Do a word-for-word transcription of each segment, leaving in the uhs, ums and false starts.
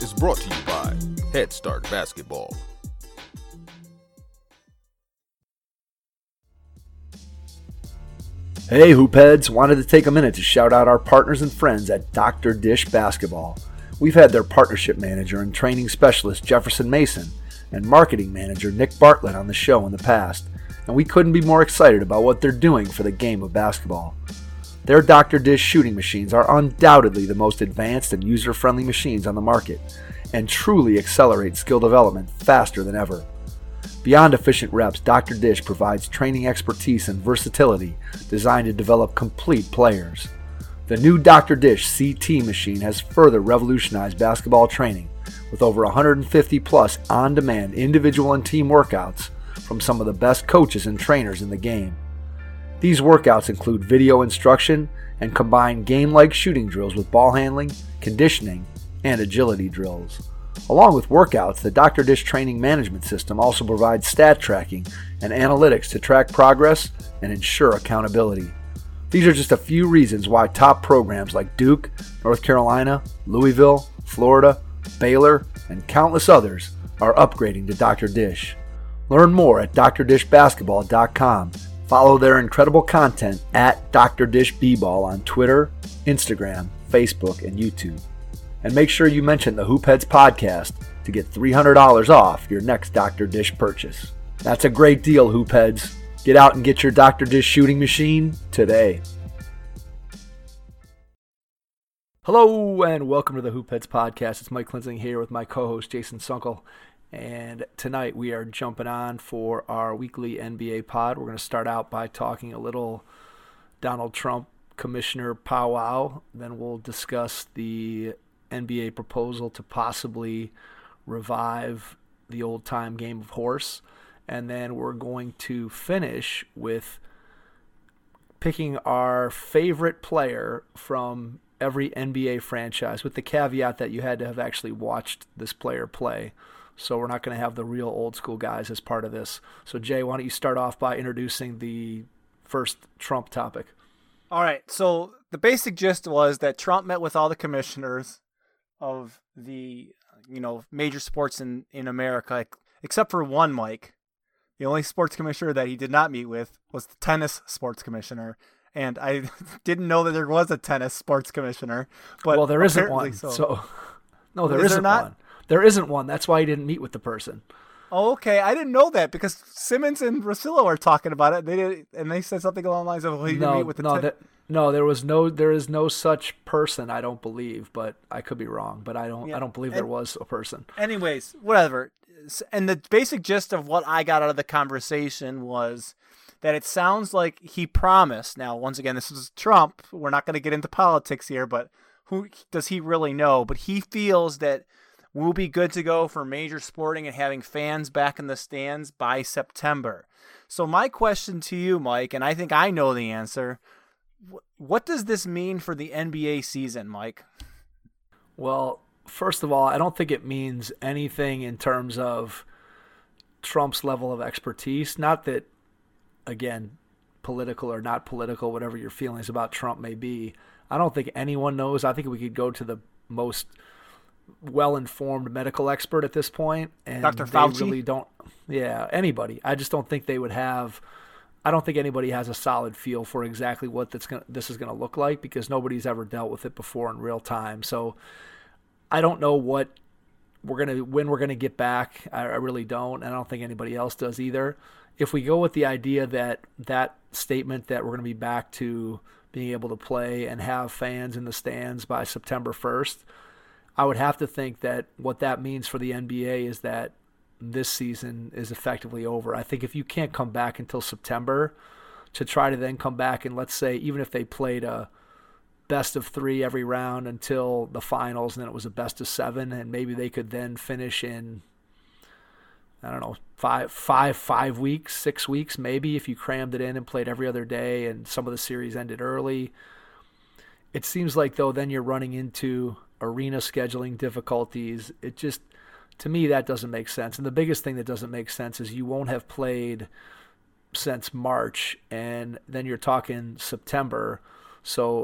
is brought to you by Head Start Basketball. Hey Hoopheads, wanted to take a minute to shout out our partners and friends at Doctor Dish Basketball. We've had their partnership manager and training specialist Jefferson Mason and marketing manager Nick Bartlett on the show in the past, and we couldn't be more excited about what they're doing for the game of basketball. Their Doctor Dish shooting machines are undoubtedly the most advanced and user-friendly machines on the market, and truly accelerate skill development faster than ever. Beyond efficient reps, Doctor Dish provides training expertise and versatility designed to develop complete players. The new Doctor Dish C T machine has further revolutionized basketball training with over one hundred fifty plus on-demand individual and team workouts from some of the best coaches and trainers in the game. These workouts include video instruction and combine game-like shooting drills with ball handling, conditioning, and agility drills. Along with workouts, the Doctor Dish training management system also provides stat tracking and analytics to track progress and ensure accountability. These are just a few reasons why top programs like Duke, North Carolina, Louisville, Florida, Baylor, and countless others are upgrading to Doctor Dish. Learn more at D R dish basketball dot com. Follow their incredible content at Doctor Dish B-Ball on Twitter, Instagram, Facebook, and YouTube. And make sure you mention the Hoopheads podcast to get three hundred dollars off your next Doctor Dish purchase. That's a great deal, Hoopheads. Get out and get your Doctor Dish shooting machine today. Hello and welcome to the Hoopheads podcast. It's Mike Klinzing here with my co-host Jason Sunkel. And tonight we are jumping on for our weekly N B A pod. We're going to start out by talking a little Donald Trump commissioner powwow. Then we'll discuss the N B A proposal to possibly revive the old-time game of horse. And then we're going to finish with picking our favorite player from every N B A franchise, with the caveat that you had to have actually watched this player play. So we're not going to have the real old-school guys as part of this. So, Jay, why don't you start off by introducing the first Trump topic? All right, so the basic gist was that Trump met with all the commissioners of the, you know, major sports in, in America, except for one, Mike. The only sports commissioner that he did not meet with was the tennis sports commissioner. And I didn't know that there was a tennis sports commissioner. But well, there isn't one. So. so no, there Is isn't there not? one. There isn't one. That's why he didn't meet with the person. Oh, okay. I didn't know that because Simmons and Russillo are talking about it. They did, and they said something along the lines of, well, he didn't no, meet with the no, ten- that, no, there was no, there is no such person. I don't believe, but I could be wrong. But I don't, Yeah. I don't believe And- there was a person. Anyways, whatever. And the basic gist of what I got out of the conversation was that it sounds like he promised. Now, once again, this is Trump. We're not going to get into politics here, but who does he really know? But he feels that we'll be good to go for major sporting and having fans back in the stands by September. So my question to you, Mike, and I think I know the answer, what does this mean for the N B A season, Mike? Well, first of all, I don't think it means anything in terms of Trump's level of expertise. Not that, again, political or not political, whatever your feelings about Trump may be, I don't think anyone knows. I think we could go to the most well-informed medical expert at this point, and Doctor they Fauci? really don't. Yeah, anybody. I just don't think they would have. I don't think anybody has a solid feel for exactly what that's gonna, this is going to look like, because nobody's ever dealt with it before in real time. So I don't know what we're gonna when we're gonna get back. I, I really don't, and I don't think anybody else does either. If we go with the idea that that statement that we're going to be back to being able to play and have fans in the stands by September first, I would have to think that what that means for the N B A is that this season is effectively over. I think if you can't come back until September to try to then come back and, let's say, even if they played a best of three every round until the finals and then it was a best of seven, and maybe they could then finish in, I don't know, five, five, five weeks, six weeks, maybe, if you crammed it in and played every other day and some of the series ended early. It seems like, though, then you're running into arena scheduling difficulties. It just, to me, that doesn't make sense. And the biggest thing that doesn't make sense is you won't have played since March, and then you're talking September. So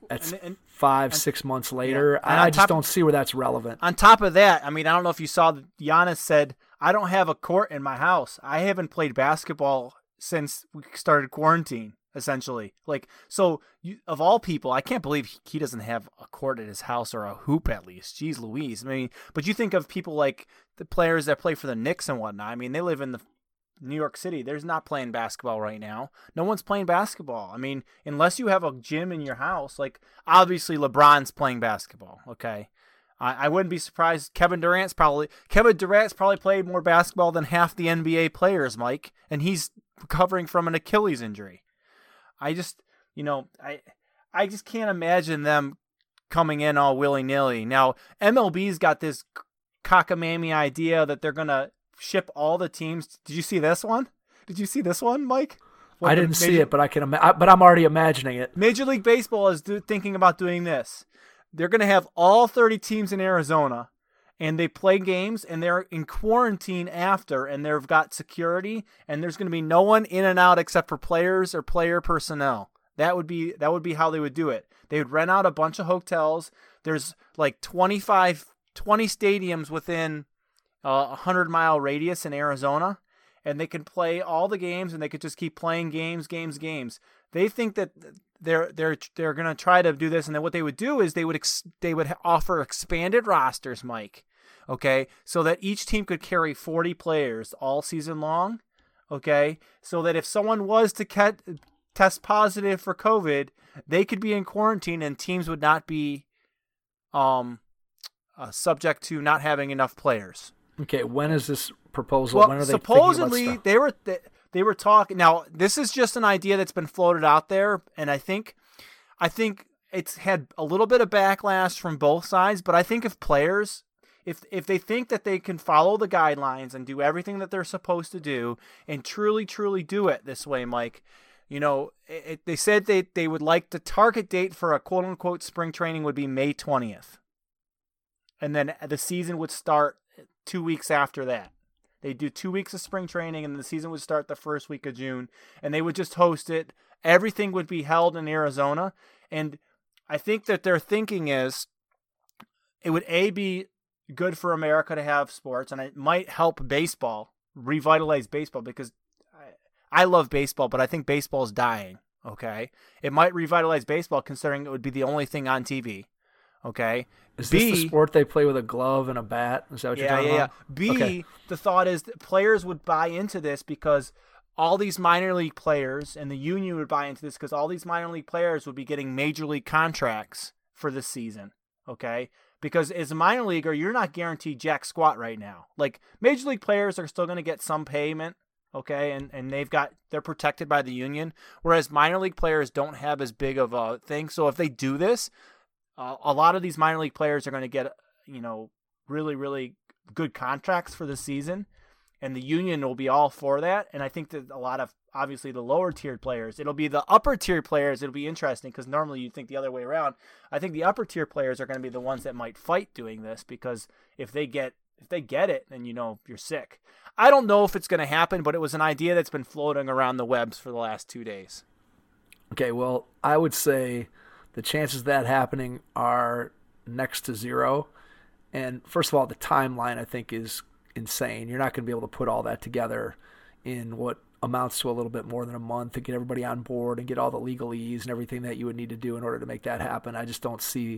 That's and, and, five, and, six months later. Yeah. I, I just don't see where that's relevant. On top of that, I mean, I don't know if you saw that Giannis said, I don't have a court in my house. I haven't played basketball since we started quarantine, essentially. Like, so you, of all people, I can't believe he doesn't have a court at his house or a hoop at least. Jeez Louise. I mean, but you think of people like the players that play for the Knicks and whatnot. I mean, they live in the New York City. There's not playing basketball right now. No one's playing basketball. I mean, unless you have a gym in your house, like obviously LeBron's playing basketball. Okay. I, I wouldn't be surprised. Kevin Durant's probably, Kevin Durant's probably played more basketball than half the N B A players, Mike, and he's recovering from an Achilles injury. I just, you know, I, I just can't imagine them coming in all willy nilly. Now, M L B's got this cockamamie idea that they're going to ship all the teams. Did you see this one? Did you see this one, Mike? What, I didn't Major, see it, but I can. Ima- but I'm already imagining it. Major League Baseball is do, thinking about doing this. They're going to have all thirty teams in Arizona, and they play games, and they're in quarantine after, and they've got security, and there's going to be no one in and out except for players or player personnel. That would be that would be how they would do it. They would rent out a bunch of hotels. There's like twenty-five, twenty stadiums within a one hundred mile radius in Arizona, and they can play all the games, and they could just keep playing games, games, games. They think that they're they're they're going to try to do this, and then what they would do is they would ex- they would offer expanded rosters, Mike. Okay, so that each team could carry forty players all season long. Okay, so that if someone was to get, test positive for COVID, they could be in quarantine, and teams would not be um uh, subject to not having enough players. Okay, when is this proposal? Well, when are they supposedly they were they, they were talking. Now, this is just an idea that's been floated out there, and I think, I think it's had a little bit of backlash from both sides. But I think if players, if if they think that they can follow the guidelines and do everything that they're supposed to do, and truly, truly do it this way, Mike, you know, it, it, they said they they would like the target date for a quote unquote spring training would be May twentieth, and then the season would start two weeks after that. They do two weeks of spring training, and the season would start the first week of June, and they would just host it. Everything would be held in Arizona, and I think that their thinking is it would A, be good for America to have sports, and it might help baseball, revitalize baseball, because I, I love baseball, but I think baseball is dying, okay? It might revitalize baseball considering it would be the only thing on T V. Okay. Is B, this the sport they play with a glove and a bat? Is that what yeah, you're talking yeah, about? Yeah. B, okay. The thought is that players would buy into this because all these minor league players and the union would buy into this because all these minor league players would be getting major league contracts for this season. Okay. Because as a minor leaguer, you're not guaranteed jack squat right now. Like major league players are still going to get some payment. Okay. And, and they've got, they're protected by the union. Whereas minor league players don't have as big of a thing. So if they do this, Uh, a lot of these minor league players are going to get, you know, really, really good contracts for the season, and the union will be all for that. And I think that a lot of, obviously, the lower tiered players, it'll be the upper tier players. It'll be interesting because normally you think the other way around. I think the upper tier players are going to be the ones that might fight doing this because if they get if they get it, then you know you're sick. I don't know if it's going to happen, but it was an idea that's been floating around the webs for the last two days. Okay, well, I would say the chances of that happening are next to zero. And first of all, the timeline, I think, is insane. You're not going to be able to put all that together in what amounts to a little bit more than a month to get everybody on board and get all the legalese and everything that you would need to do in order to make that happen. I just don't see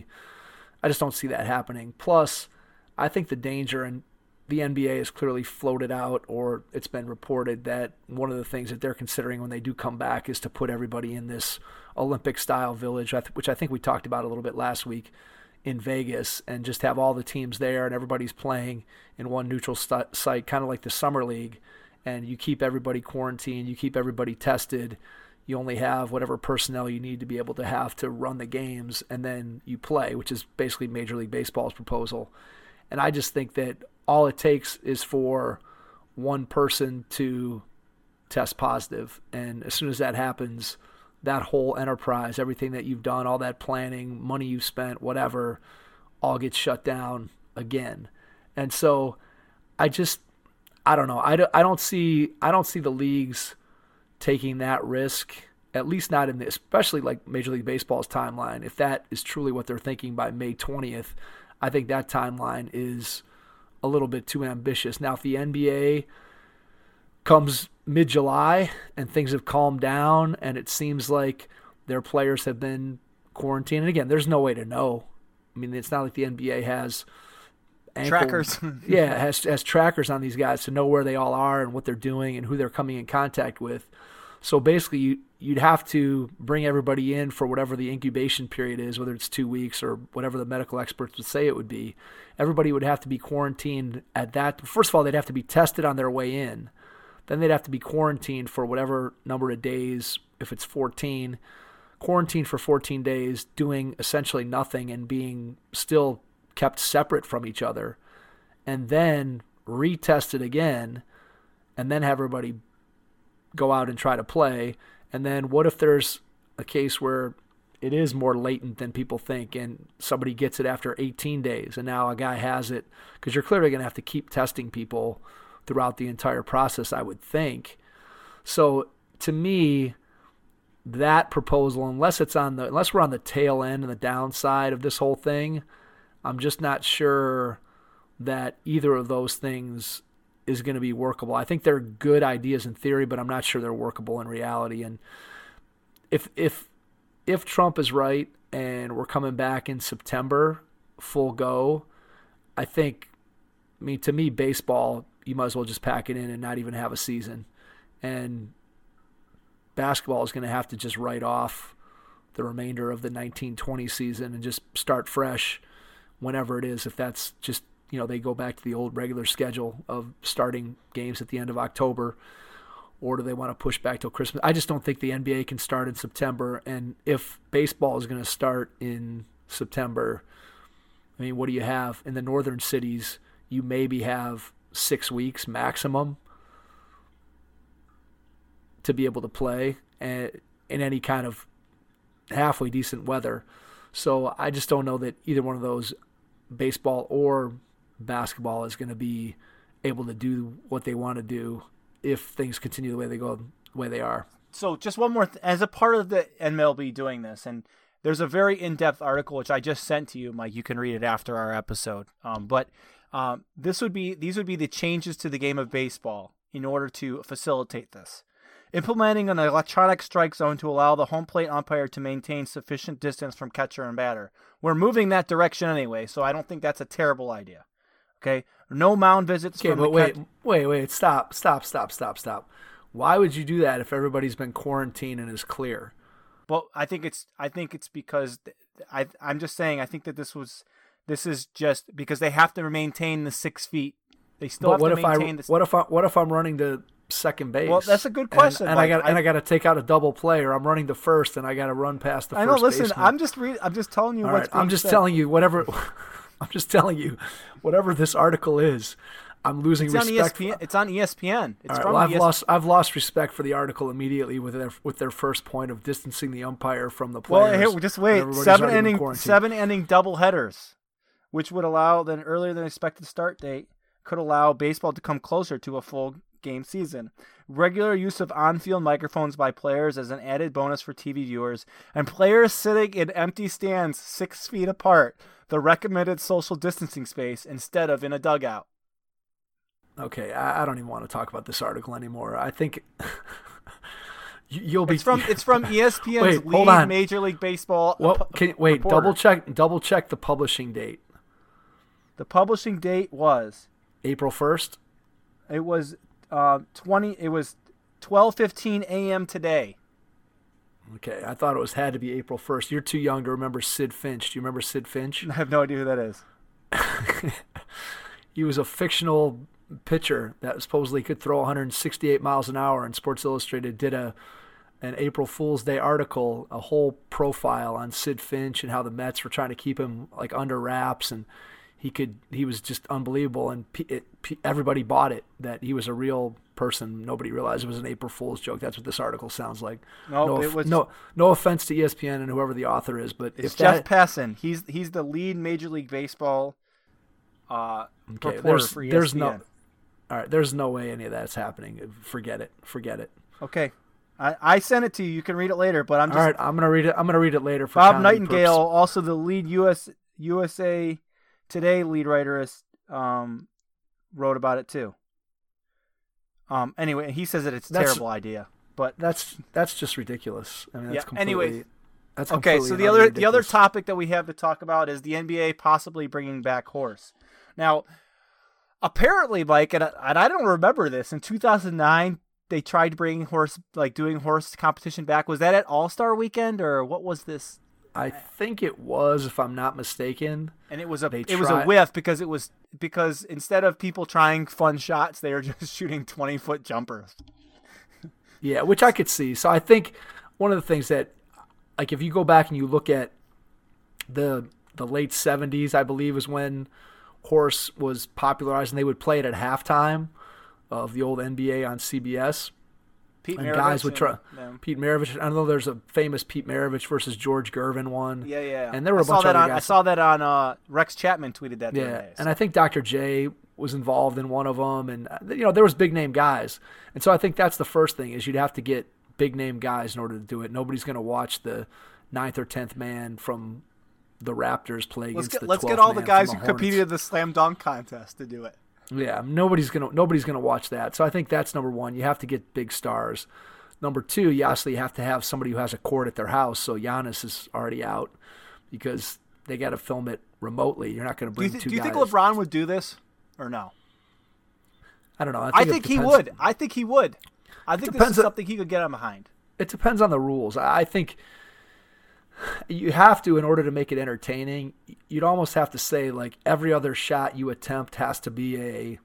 I just don't see that happening. Plus, I think the danger, and the N B A has clearly floated out, or it's been reported that one of the things that they're considering when they do come back is to put everybody in this Olympic-style village, which I think we talked about a little bit last week in Vegas, and just have all the teams there and everybody's playing in one neutral st- site, kind of like the Summer League, and you keep everybody quarantined, you keep everybody tested, you only have whatever personnel you need to be able to have to run the games, and then you play, which is basically Major League Baseball's proposal. And I just think that all it takes is for one person to test positive, and as soon as that happens, that whole enterprise, everything that you've done, all that planning, money you've spent, whatever, all gets shut down again. And so I just, I don't know. I don't, I don't see, I don't see the leagues taking that risk at least not in the, especially like Major League Baseball's timeline. If that is truly what they're thinking by May twentieth, I think that timeline is a little bit too ambitious. Now, if the N B A comes mid-July and things have calmed down and it seems like their players have been quarantined, and again, there's no way to know. I mean, it's not like the N B A has ankle, trackers. yeah, has has trackers on these guys to know where they all are and what they're doing and who they're coming in contact with. So basically, you, you'd have to bring everybody in for whatever the incubation period is, whether it's two weeks or whatever the medical experts would say it would be. Everybody would have to be quarantined at that. First of all, they'd have to be tested on their way in. Then they'd have to be quarantined for whatever number of days, if it's fourteen, quarantined for fourteen days, doing essentially nothing and being still kept separate from each other, and then retested again, and then have everybody go out and try to play. And then what if there's a case where it is more latent than people think and somebody gets it after eighteen days and now a guy has it? Because you're clearly going to have to keep testing people throughout the entire process, I would think. So to me, that proposal, unless it's on the unless we're on the tail end and the downside of this whole thing, I'm just not sure that either of those things is going to be workable. I think they're good ideas in theory, but I'm not sure they're workable in reality. And if if if Trump is right and we're coming back in September, full go, I think, I mean, to me, baseball, you might as well just pack it in and not even have a season. And basketball is going to have to just write off the remainder of the nineteen twenty season and just start fresh whenever it is, if that's just, you know, they go back to the old regular schedule of starting games at the end of October, or do they want to push back till Christmas? I just don't think the N B A can start in September. And if baseball is going to start in September, I mean, what do you have? In the northern cities, you maybe have six weeks maximum to be able to play in any kind of halfway decent weather. So I just don't know that either one of those, baseball or basketball, is going to be able to do what they want to do if things continue the way they go, the way they are. So just one more, th- as a part of the M L B doing this, and there's a very in-depth article which I just sent to you, Mike. You can read it after our episode. Um, but um, this would be these would be the changes to the game of baseball in order to facilitate this. Implementing an electronic strike zone to allow the home plate umpire to maintain sufficient distance from catcher and batter. We're moving that direction anyway, so I don't think that's a terrible idea. Okay, no mound visits. Okay, from but the wait, cat- wait, wait, stop, stop, stop, stop, stop. Why would you do that if everybody's been quarantined and is clear? Well, I think it's I think it's because th- I I'm just saying I think that this was this is just because they have to maintain the six feet. They still But have what to if I maintain the. what if I what if I'm running to second base? Well, that's a good question. And, and I Mike. got and I got to take out a double play, or I'm running to first and I got to run past the I first know. Listen, baseman. I'm just read, I'm just telling you All what's right, I'm being just said. telling you whatever. I'm just telling you, whatever this article is, I'm losing It's on respect. E S P N. It's on E S P N. It's All right, from well, I've E S P N. lost I've lost respect for the article immediately with their with their first point of distancing the umpire from the Well, players. here, just when wait. everybody's Seven already been inning, quarantined. seven inning double headers, which would allow an earlier than expected start date, could allow baseball to come closer to a full game season. Regular use of on-field microphones by players as an added bonus for T V viewers, and players sitting in empty stands six feet apart, the recommended social distancing space, instead of in a dugout. Okay, I, I don't even want to talk about this article anymore. I think you- you'll be It's from it's from E S P N's Wait, hold lead on. Major League Baseball. Well, pu- can, wait, reporter. double check double check the publishing date. The publishing date was April first. it was uh, twenty. It was twelve fifteen a.m. today. Okay, I thought it was had to be April first. You're too young to remember Sid Finch. Do you remember Sid Finch? I have no idea who that is. He was a fictional pitcher that supposedly could throw one hundred sixty-eight miles an hour, and Sports Illustrated did a an April Fool's Day article, a whole profile on Sid Finch and how the Mets were trying to keep him like under wraps, and he could he was just unbelievable, and P, it, P, everybody bought it that he was a real person. Nobody realized it was an April Fool's joke. That's what this article sounds like. No, no, it was no, no offense to E S P N and whoever the author is, but It's if Jeff that, Passan. He's he's the lead Major League Baseball uh, okay, reporter there's for E S P N. there's no all right, there's no way any of that's happening. Forget it. Forget it. Okay. I, I sent it to you. You can read it later, but I'm just... All right, I'm gonna read it. I'm gonna read it later. For Bob comedy Nightingale, purposes. also the lead U S U S A Today lead writer, is, um, wrote about it too. Um. Anyway, he says that it's a That's- terrible idea, but That's that's just ridiculous. I mean, that's Yeah, completely. anyways. That's okay. completely So and the utterly other the other ridiculous. topic that we have to talk about is the N B A possibly bringing back horse. Now, apparently, Mike, and I, and I don't remember this, in two thousand nine they tried bringing horse, like doing horse competition back. Was that at All Star Weekend or what was this? I think it was, if I'm not mistaken. And it was a They it was a tried- whiff because it was because instead of people trying fun shots, they were just shooting twenty foot jumpers. Yeah, which I could see. So I think one of the things that, like, if you go back and you look at the the late seventies, I believe, is when horse was popularized, and they would play it at halftime of the old N B A on C B S. Pete And Maravich guys would try. and them. Pete Maravich. I know there's a famous Pete Maravich versus George Gervin one. Yeah, yeah. And there were I a saw bunch that of other on. guys. I saw that on. Uh, Rex Chapman tweeted that. The Yeah, other day, and so. I think Doctor J was involved in one of them, and uh, you know there was big name guys, and so I think that's the first thing is you'd have to get big name guys in order to do it. Nobody's going to watch the ninth or tenth man from the Raptors play let's against get the let's get twelfth all the man guys from who the Hornets. competed in the slam dunk contest to do it. Yeah, nobody's gonna nobody's gonna watch that. So I think that's number one. You have to get big stars. Number two, you obviously have to have somebody who has a court at their house. So Giannis is already out because they got to film it remotely. You're not going to Do you, bring th- two do you think guys. LeBron would do this or no? I don't know. I I think, think it he depends- would. I think he would. I think this depends is on- something he could get on behind. It depends on the rules. I I think you have to, in order to make it entertaining, you'd almost have to say like every other shot you attempt has to be a,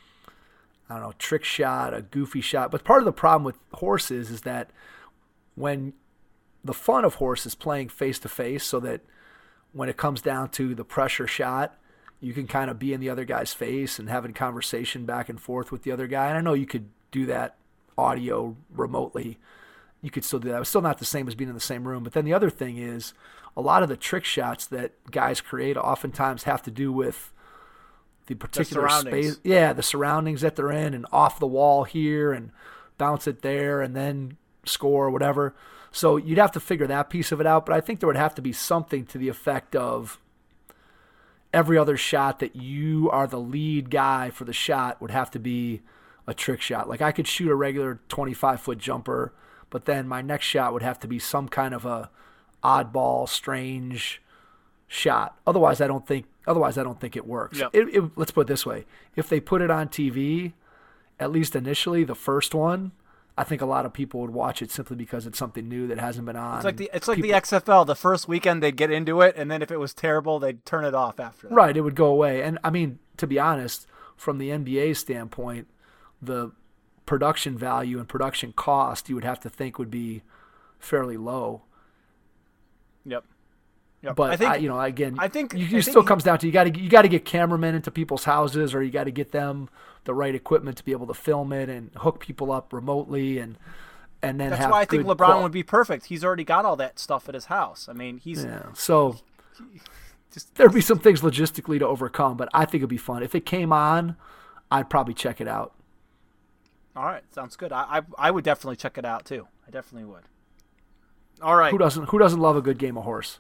I don't know, trick shot, a goofy shot. But part of the problem with horses is that when the fun of horse is playing face to face, so that when it comes down to the pressure shot, you can kind of be in the other guy's face and having conversation back and forth with the other guy. And I know you could do that audio remotely. You could still do that. It's still not the same as being in the same room. But then the other thing is a lot of the trick shots that guys create oftentimes have to do with the particular surroundings. space. Yeah, the surroundings that they're in, and off the wall here and bounce it there and then score or whatever. So you'd have to figure that piece of it out. But I think there would have to be something to the effect of every other shot that you are the lead guy for the shot would have to be a trick shot. Like I could shoot a regular twenty-five foot jumper, but then my next shot would have to be some kind of a oddball, strange shot. Otherwise, I don't think. Otherwise, I don't think it works. Yep. It, it, let's put it this way: if they put it on T V, at least initially, the first one, I think a lot of people would watch it simply because it's something new that hasn't been on. It's like the it's like People- the X F L. The first weekend they'd get into it, and then if it was terrible, they'd turn it off after that. Right, it would go away. And I mean, to be honest, from the N B A standpoint, the production value and production cost you would have to think would be fairly low. Yep. Yep. But I think I, you know, again, I think- you, I it think still he- comes down to you got to you got to get cameramen into people's houses, or you got to get them the right equipment to be able to film it and hook people up remotely, and and then that's have why I think good LeBron qual- would be perfect. He's already got all that stuff at his house. I mean, he's Yeah, so just there'd be some things logistically to overcome, but I think it'd be fun if it came on. I'd probably check it out. all right. Sounds good. I, I I would definitely check it out too. I definitely would. All right. Who doesn't? Who doesn't love a good game of horse?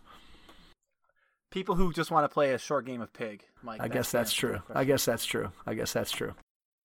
People who just want to play a short game of pig, Mike. I guess the that's answer to true. the I question. guess that's true. I guess that's true.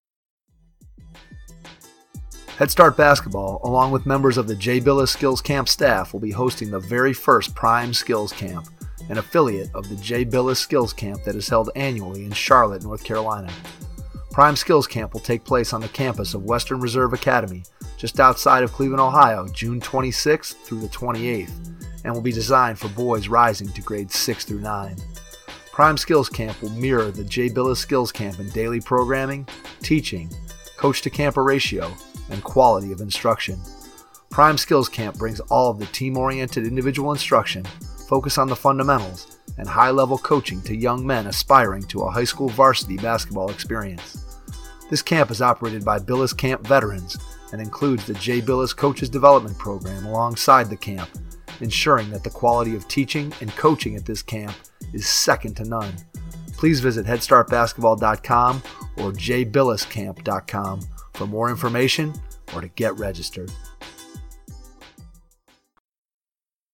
Head Start Basketball, along with members of the Jay Billis Skills Camp staff, will be hosting the very first Prime Skills Camp, an affiliate of the Jay Billis Skills Camp that is held annually in Charlotte, North Carolina. Prime Skills Camp will take place on the campus of Western Reserve Academy, just outside of Cleveland, Ohio, June twenty-sixth through the twenty-eighth, and will be designed for boys rising to grades six through nine. Prime Skills Camp will mirror the Jay Billis Skills Camp in daily programming, teaching, coach-to-camper ratio, and quality of instruction. Prime Skills Camp brings all of the team-oriented individual instruction, focus on the fundamentals, and high-level coaching to young men aspiring to a high school varsity basketball experience. This camp is operated by Billis Camp veterans and includes the Jay Billis Coaches Development Program alongside the camp, ensuring that the quality of teaching and coaching at this camp is second to none. Please visit head start basketball dot com or j billis camp dot com for more information or to get registered.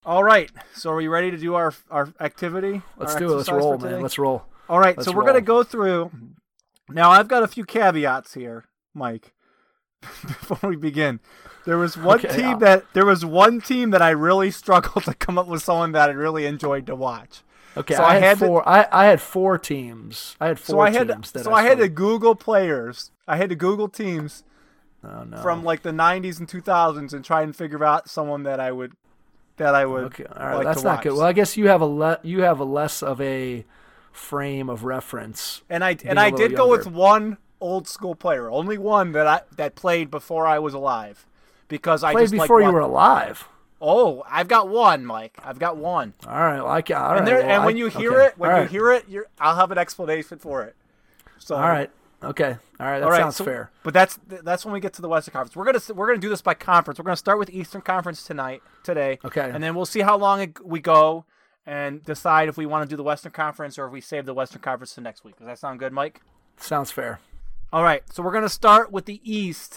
All right. So are we ready to do our our activity? Let's our do it. Let's exercise roll, for today? man. Let's roll. All right. Let's so we're roll. going to go through. Now, I've got a few caveats here, Mike, before we begin. There was one Okay, team yeah. that there was one team that I really struggled to come up with someone that I really enjoyed to watch. Okay, So I, I had, had to- four. I, I had four teams. I had four So I had teams. to, that so I had to started. Google players. I had to Google teams Oh, no. from like the nineties and two thousands and try and figure out someone that I would that I would Okay, all right, like that's to not watch. good. Well, I guess you have a le- you have a less of a frame of reference. And I being and a I little did go with younger. one old school player, only one that I that played before I was alive, because I Played just before like you wa- were alive. Oh, I've got one, Mike. I've got one. All right, well, I can, all right, and there, well, and when I- you hear okay, it, when all you right, hear it, you're, I'll have an explanation for it. So all right, okay, all right, that all right, sounds so- fair. But that's that's when we get to the Western Conference. We're gonna we're gonna do this by conference. We're gonna start with Eastern Conference tonight, today. Okay. And then we'll see how long it, we go, and decide if we want to do the Western Conference or if we save the Western Conference to next week. Does that sound good, Mike? Sounds fair. All right. So we're gonna start with the East,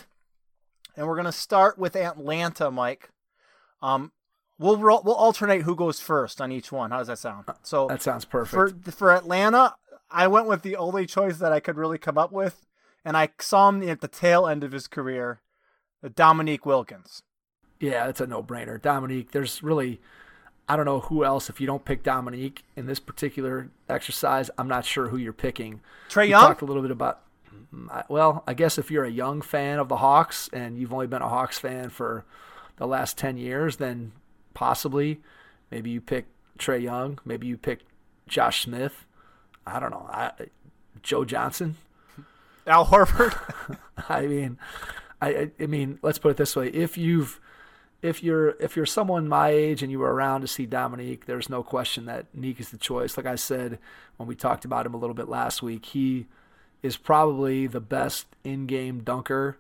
and we're gonna start with Atlanta, Mike. Um, we'll ro- we'll alternate who goes first on each one. How does that sound? So That sounds for perfect. for Atlanta, I went with the only choice that I could really come up with, and I saw him at the tail end of his career, Dominique Wilkins. Yeah, it's a no-brainer. Dominique, there's really, I don't know who else. If you don't pick Dominique in this particular exercise, I'm not sure who you're picking. Trey We Young? talked a little bit about, well, I guess if you're a young fan of the Hawks and you've only been a Hawks fan for the last ten years, then possibly maybe you pick Trey Young. Maybe you pick Josh Smith. I don't know. I, Joe Johnson. Al Horford. I mean, I, I I mean, let's put it this way: if you've, if you're, if you're someone my age and you were around to see Dominique, there's no question that Neek is the choice. Like I said when we talked about him a little bit last week, he is probably the best in-game dunker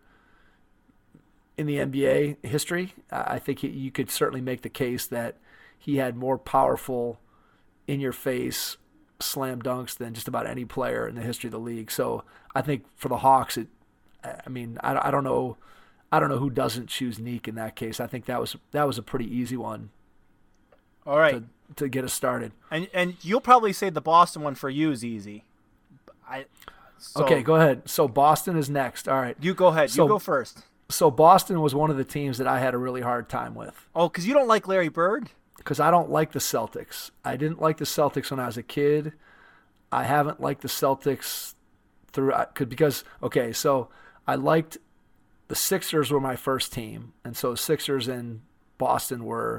in the N B A history. I think he, you could certainly make the case that he had more powerful, in-your-face slam dunks than just about any player in the history of the league. So I think for the Hawks, it. I mean, I, I don't know, I don't know who doesn't choose Neek in that case. I think that was that was a pretty easy one All right. to to get us started. And and you'll probably say the Boston one for you is easy. I. So Okay, go ahead. So Boston is next. All right. You go ahead. So- you go first. So Boston was one of the teams that I had a really hard time with Oh, because you don't like Larry Bird? because I don't like the Celtics. I didn't like the Celtics when I was a kid. I haven't liked the Celtics through could because okay, so I liked the Sixers were my first team, and so the Sixers and Boston were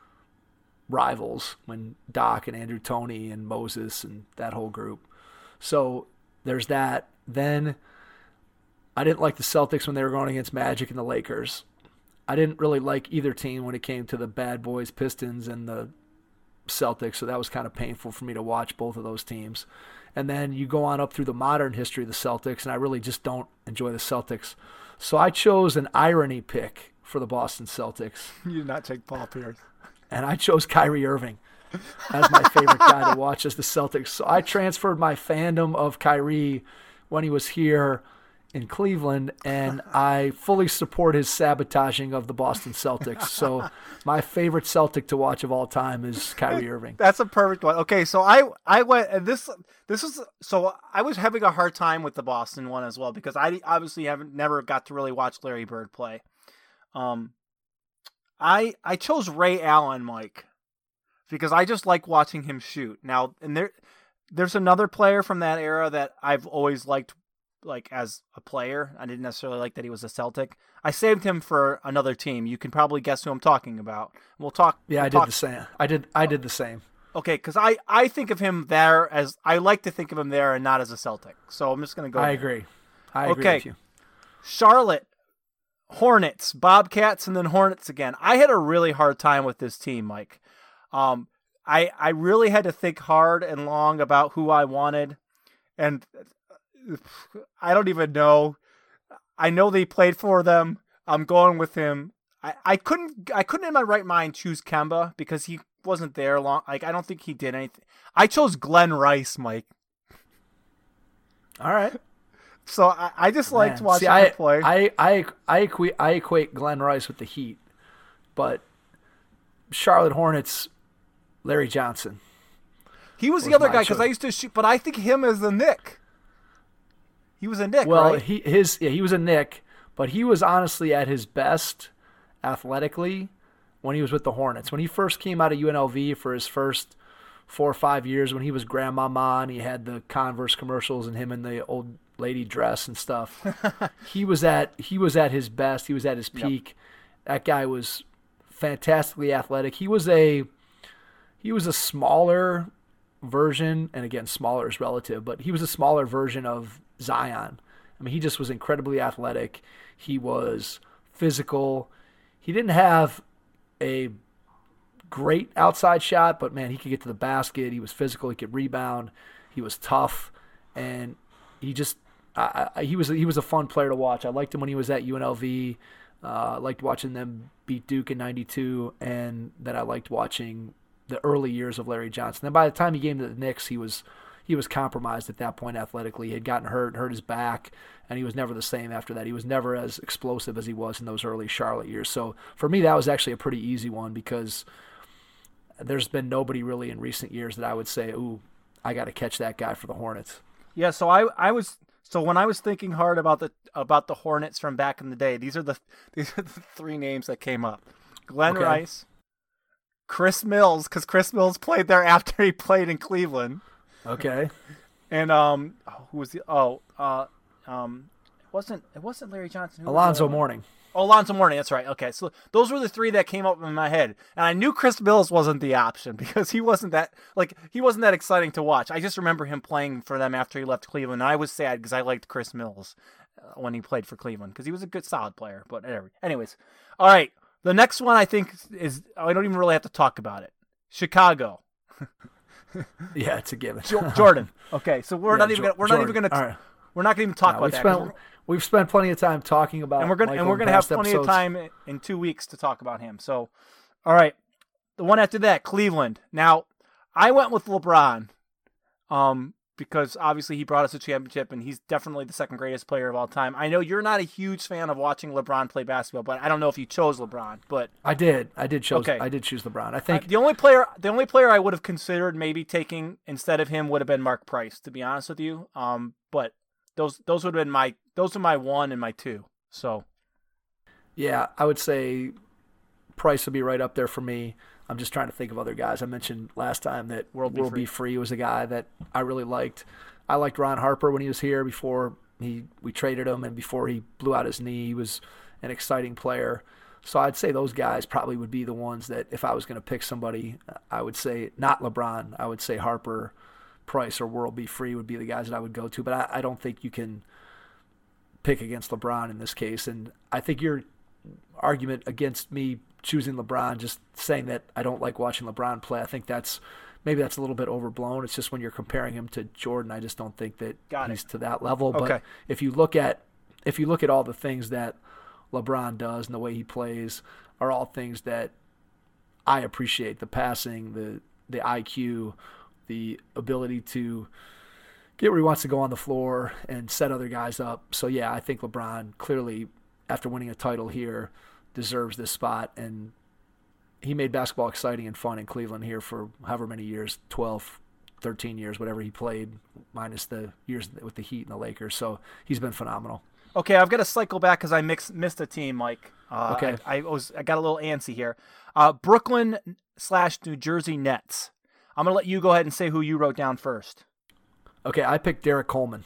rivals when Doc and Andrew Toney and Moses and that whole group. So there's that. Then I didn't like the Celtics when they were going against Magic and the Lakers. I didn't really like either team when it came to the Bad Boys Pistons and the Celtics, so that was kind of painful for me to watch both of those teams. And then you go on up through the modern history of the Celtics, and I really just don't enjoy the Celtics. So I chose an irony pick for the Boston Celtics, You did not take Paul Pierce. and I chose Kyrie Irving as my favorite guy to watch as the Celtics. So I transferred my fandom of Kyrie when he was here in Cleveland, and I fully support his sabotaging of the Boston Celtics. So my favorite Celtic to watch of all time is Kyrie Irving. That's a perfect one. Okay, so I I went and this this is so I was having a hard time with the Boston one as well because I obviously haven't never got to really watch Larry Bird play. Um, I I chose Ray Allen, Mike, because I just like watching him shoot. Now, and there there's another player from that era that I've always liked, like as a player. I didn't necessarily like that he was a Celtic. I saved him for another team. You can probably guess who I'm talking about. We'll talk. Yeah, we'll I did talk- the same. I did. I did the same. Okay, because I, I think of him there as I like to think of him there and not as a Celtic. So I'm just gonna go. I there. agree. I agree Okay. with you. Charlotte Hornets, Bobcats, and then Hornets again. I had a really hard time with this team, Mike. Um, I I really had to think hard and long about who I wanted, and I don't even know. I know they played for them. I'm going with him. I, I couldn't I couldn't in my right mind choose Kemba because he wasn't there long. Like I don't think he did anything. I chose Glenn Rice, Mike. All right. So I, I just liked Man. watching See, I, him play. I, I, I, equate, I equate Glenn Rice with the Heat, but Charlotte Hornets, Larry Johnson. He was, was the other guy because I used to shoot, but I think him as the Knick. He was a Knick, well, right? he his yeah, he was a Knick, but he was honestly at his best athletically when he was with the Hornets. When he first came out of U N L V for his first four or five years, when he was Grandmama and he had the Converse commercials and him in the old lady dress and stuff, he was at he was at his best. He was at his peak. Yep. That guy was fantastically athletic. He was a he was a smaller version, and again, smaller is relative, but he was a smaller version of Zion. I mean, he just was incredibly athletic. He was physical. He didn't have a great outside shot, but man, he could get to the basket. He was physical. He could rebound. He was tough, and he just I, I, he was he was a fun player to watch. I liked him when he was at U N L V. Uh, I liked watching them beat Duke in ninety-two, and then I liked watching the early years of Larry Johnson. Then by the time he came to the Knicks, he was he was compromised at that point athletically. He had gotten hurt, hurt his back, and he was never the same after that. He was never as explosive as he was in those early Charlotte years. So for me, that was actually a pretty easy one because there's been nobody really in recent years that I would say, ooh, I got to catch that guy for the Hornets. Yeah, so I I was so when I was thinking hard about the about the Hornets from back in the day, these are the these are the three names that came up: Glenn okay. Rice, Chris Mills, because Chris Mills played there after he played in Cleveland. Okay. And um, oh, who was the oh uh um, it wasn't it wasn't Larry Johnson. Who Alonzo was Mourning. Oh, Alonzo Mourning, that's right. Okay, so those were the three that came up in my head, and I knew Chris Mills wasn't the option because he wasn't that like he wasn't that exciting to watch. I just remember him playing for them after he left Cleveland, and I was sad because I liked Chris Mills uh, when he played for Cleveland because he was a good, solid player. But whatever. Anyways, all right, the next one I think is I don't even really have to talk about it. Chicago. Yeah, it's a given. Jordan. Okay, so we're yeah, not even gonna, we're Jordan. not even going All to right. we're not going to even talk no, about we've that. Spent, we're, we've spent plenty of time talking about and we're gonna Michael and we're gonna have plenty episodes. of time in two weeks to talk about him. So, all right, the one after that, Cleveland. Now, I went with LeBron, um, because obviously he brought us a championship, and he's definitely the second greatest player of all time. I know you're not a huge fan of watching LeBron play basketball, but I don't know if you chose LeBron. But I did, I did choose, okay. I did choose LeBron. I think uh, the only player, the only player I would have considered maybe taking instead of him would have been Mark Price, to be honest with you. Um, but those those would have been my those are my one and my two. So, yeah, I would say Price would be right up there for me. I'm just trying to think of other guys. I mentioned last time that World, World Be Free was a guy that I really liked. I liked Ron Harper when he was here before he we traded him and before he blew out his knee. He was an exciting player. So I'd say those guys probably would be the ones that if I was going to pick somebody, I would say not LeBron. I would say Harper, Price, or World Be Free would be the guys that I would go to. But I, I don't think you can pick against LeBron in this case. And I think your argument against me choosing LeBron, just saying that I don't like watching LeBron play, I think that's maybe that's a little bit overblown. It's just when you're comparing him to Jordan, I just don't think that Got he's it. to that level. But Okay. if you look at if you look at all the things that LeBron does and the way he plays are all things that I appreciate. The passing, the the I Q, the ability to get where he wants to go on the floor and set other guys up. So yeah, I think LeBron clearly, after winning a title here, deserves this spot, and he made basketball exciting and fun in Cleveland here for however many years, twelve, thirteen years, whatever he played, minus the years with the Heat and the Lakers. So he's been phenomenal. Okay, I've got to cycle back because I mix, missed a team, Mike. Uh, Okay. I, I was I got a little antsy here. Uh, Brooklyn slash New Jersey Nets. I'm gonna let you go ahead and say who you wrote down first. Okay, I picked Derek Coleman.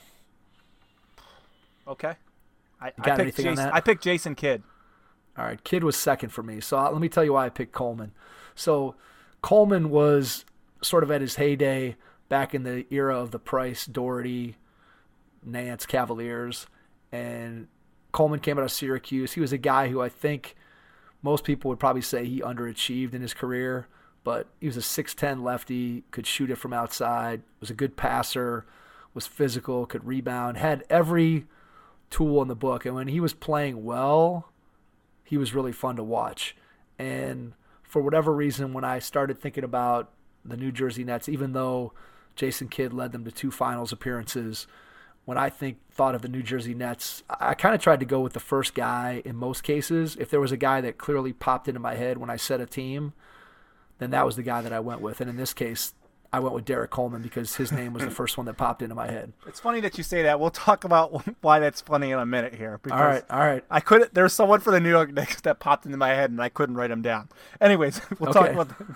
Okay. I, got I picked anything on Jason. that? I picked Jason Kidd. All right, Kidd was second for me. So uh, let me tell you why I picked Coleman. So Coleman was sort of at his heyday back in the era of the Price, Doherty, Nance, Cavaliers. And Coleman came out of Syracuse. He was a guy who I think most people would probably say he underachieved in his career. But he was a six ten lefty, could shoot it from outside, was a good passer, was physical, could rebound, had every tool in the book. And when he was playing well, he was really fun to watch. And for whatever reason, when I started thinking about the New Jersey Nets, even though Jason Kidd led them to two finals appearances, when I think thought of the New Jersey Nets, I kind of tried to go with the first guy in most cases. If there was a guy that clearly popped into my head when I set a team, then that was the guy that I went with. And in this case, I went with Derek Coleman because his name was the first one that popped into my head. It's funny that you say that. We'll talk about why that's funny in a minute here. All right, all right. I couldn't. There's someone for the New York Knicks that popped into my head, and I couldn't write him down. Anyways, we'll Okay. talk about that.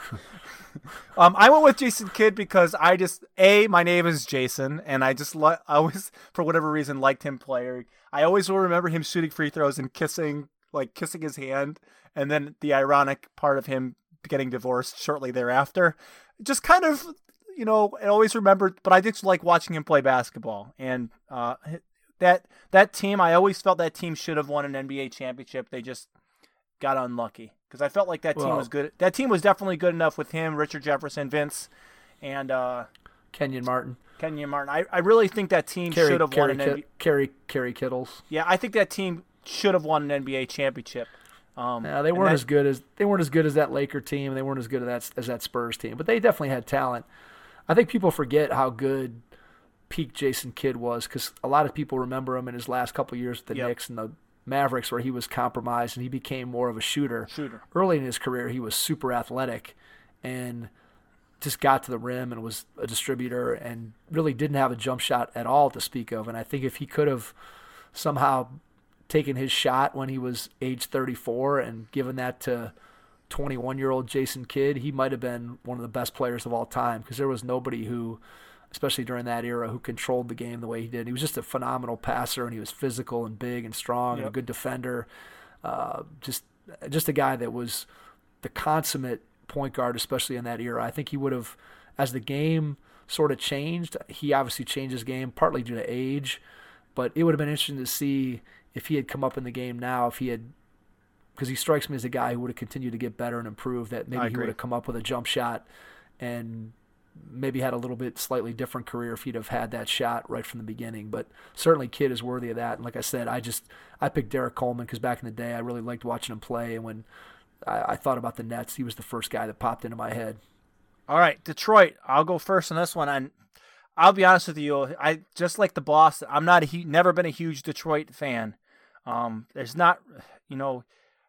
Um, I went with Jason Kidd because I just a my name is Jason, and I just li- I always for whatever reason liked him player. I always will remember him shooting free throws and kissing like kissing his hand, and then the ironic part of him getting divorced shortly thereafter. Just kind of, you know, I always remembered, but I just like watching him play basketball, and uh, that that team. I always felt that team should have won an N B A championship. They just got unlucky. Because I felt like that team Well, was good. That team was definitely good enough with him, Richard Jefferson, Vince, and uh, Kenyon Martin. Kenyon Martin. I, I really think that team Kerry, should have won Kerry, an N B A. Ki- Kerry, Kerry Kittles. Yeah, I think that team should have won an N B A championship. Um, Yeah, they and weren't that- as good as they weren't as good as that Laker team. They weren't as good as that as that Spurs team, but they definitely had talent. I think people forget how good peak Jason Kidd was because a lot of people remember him in his last couple of years with the Yep. Knicks and the Mavericks, where he was compromised and he became more of a shooter. Shooter. Early in his career, he was super athletic and just got to the rim and was a distributor and really didn't have a jump shot at all to speak of. And I think if he could have somehow taken his shot when he was age thirty-four and given that to twenty-one-year-old Jason Kidd, he might have been one of the best players of all time because there was nobody who, especially during that era, who controlled the game the way he did. He was just a phenomenal passer, and he was physical and big and strong and a Yep. good defender. Uh, just just a guy that was the consummate point guard, especially in that era. I think he would have, as the game sort of changed, he obviously changed his game, partly due to age, but it would have been interesting to see if he had come up in the game now, if he had, because he strikes me as a guy who would have continued to get better and improve, that maybe I he agree. would have come up with a jump shot and maybe had a little bit slightly different career if he'd have had that shot right from the beginning. But certainly Kidd is worthy of that. And like I said, I just I picked Derek Coleman because back in the day I really liked watching him play. And when I, I thought about the Nets, he was the first guy that popped into my head. All right, Detroit. I'll go first on this one. And I'll be honest with you, I just like the Boston. I'm not a hu- never been a huge Detroit fan. Um, there's not, you know,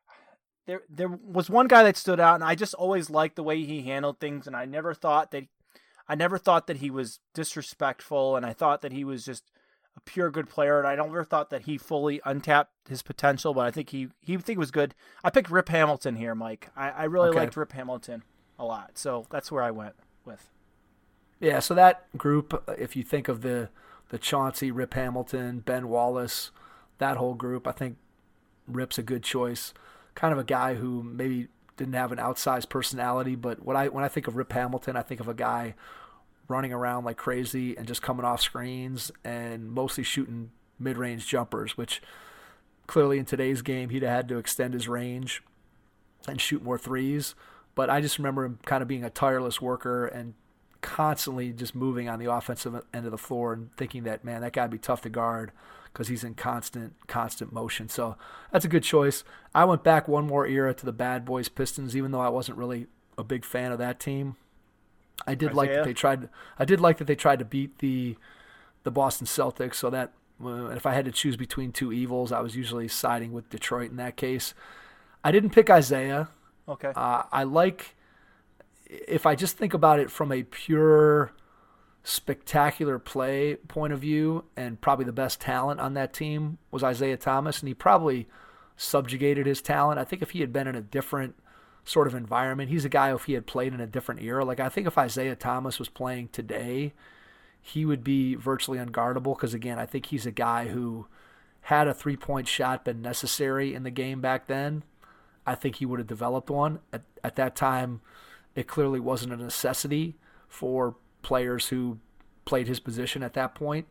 there there was one guy that stood out, and I just always liked the way he handled things, and I never thought that I never thought that he was disrespectful, and I thought that he was just a pure good player, and I never thought that he fully untapped his potential, but I think he he think he was good. I picked Rip Hamilton here, Mike. I, I really Okay. liked Rip Hamilton a lot, so that's where I went with. Yeah, so that group, if you think of the the Chauncey, Rip Hamilton, Ben Wallace, that whole group, I think Rip's a good choice. Kind of a guy who maybe didn't have an outsized personality, but when I when I think of Rip Hamilton, I think of a guy running around like crazy and just coming off screens and mostly shooting mid-range jumpers, which clearly in today's game he'd have had to extend his range and shoot more threes. But I just remember him kind of being a tireless worker and constantly just moving on the offensive end of the floor and thinking that, man, that guy would be tough to guard because he's in constant, constant motion. So that's a good choice. I went back one more era to the Bad Boys Pistons, even though I wasn't really a big fan of that team. I did like Isaiah? that they tried. I did like that they tried to beat the the Boston Celtics. So that uh, if I had to choose between two evils, I was usually siding with Detroit in that case. I didn't pick Isaiah. Okay. Uh, I like, if I just think about it from a pure spectacular play point of view, and probably the best talent on that team was Isaiah Thomas, and he probably subjugated his talent. I think if he had been in a different sort of environment, he's a guy, if he had played in a different era, like I think if Isaiah Thomas was playing today, he would be virtually unguardable because, again, I think he's a guy who had a three-point shot been necessary in the game back then, I think he would have developed one. At, at that time, it clearly wasn't a necessity for players who played his position at that point.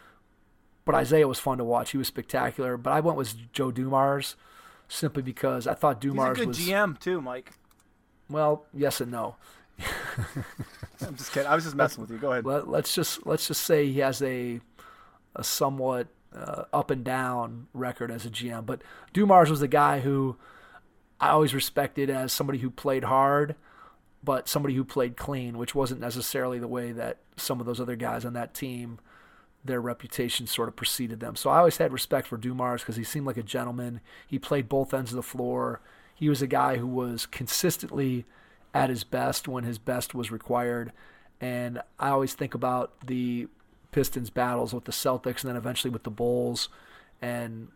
But Isaiah was fun to watch. He was spectacular. But I went with Joe Dumars simply because I thought He's a Dumars good was... G M too, Mike. Well, yes and no. I'm just kidding. I was just messing with you. Go ahead. Let, let's just let's just say he has a a somewhat uh, up and down record as a G M. But Dumars was the guy who I always respected as somebody who played hard, but somebody who played clean, which wasn't necessarily the way that some of those other guys on that team, their reputation sort of preceded them. So I always had respect for Dumars because he seemed like a gentleman. He played both ends of the floor. He was a guy who was consistently at his best when his best was required. And I always think about the Pistons battles with the Celtics and then eventually with the Bulls. And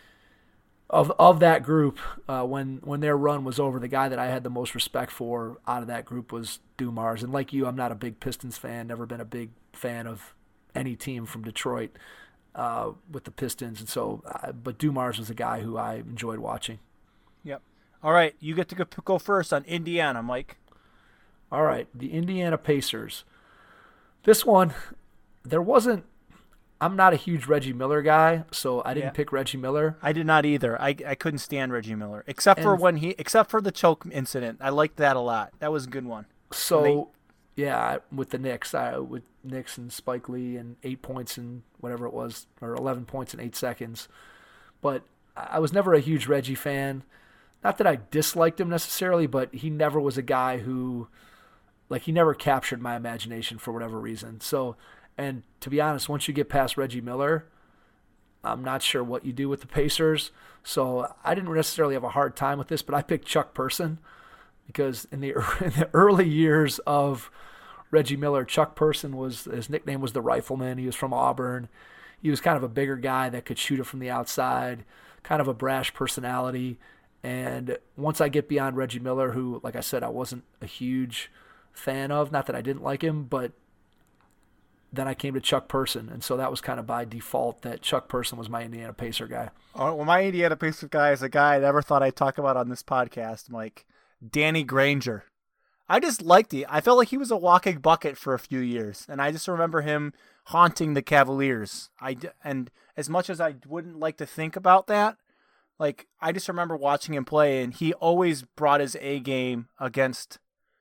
of of that group, uh, when when their run was over, the guy that I had the most respect for out of that group was Dumars. And like you, I'm not a big Pistons fan, never been a big fan of any team from Detroit uh, with the Pistons. And so, uh, but Dumars was a guy who I enjoyed watching. Yep. All right, you get to go, go first on Indiana, Mike. All right, the Indiana Pacers. This one, there wasn't – I'm not a huge Reggie Miller guy, so I didn't yeah. pick Reggie Miller. I did not either. I I couldn't stand Reggie Miller, except for and, when he – except for the choke incident. I liked that a lot. That was a good one. So, they, yeah, with the Knicks, I, with Knicks and Spike Lee and eight points and whatever it was, or eleven points in eight seconds. But I was never a huge Reggie fan. Not that I disliked him necessarily, but he never was a guy who – like, he never captured my imagination for whatever reason. So, and to be honest, once you get past Reggie Miller, I'm not sure what you do with the Pacers. So I didn't necessarily have a hard time with this, but I picked Chuck Person because in the, in the early years of Reggie Miller, Chuck Person was, his nickname was the Rifleman. He was from Auburn. He was kind of a bigger guy that could shoot it from the outside, kind of a brash personality. And once I get beyond Reggie Miller, who, like I said, I wasn't a huge fan of, not that I didn't like him, but then I came to Chuck Person, and so that was kind of by default that Chuck Person was my Indiana Pacer guy. Oh, well, my Indiana Pacer guy is a guy I never thought I'd talk about on this podcast, Mike. Danny Granger. I just liked it. I felt like he was a walking bucket for a few years, and I just remember him haunting the Cavaliers. I, and as much as I wouldn't like to think about that, like, I just remember watching him play, and he always brought his A game against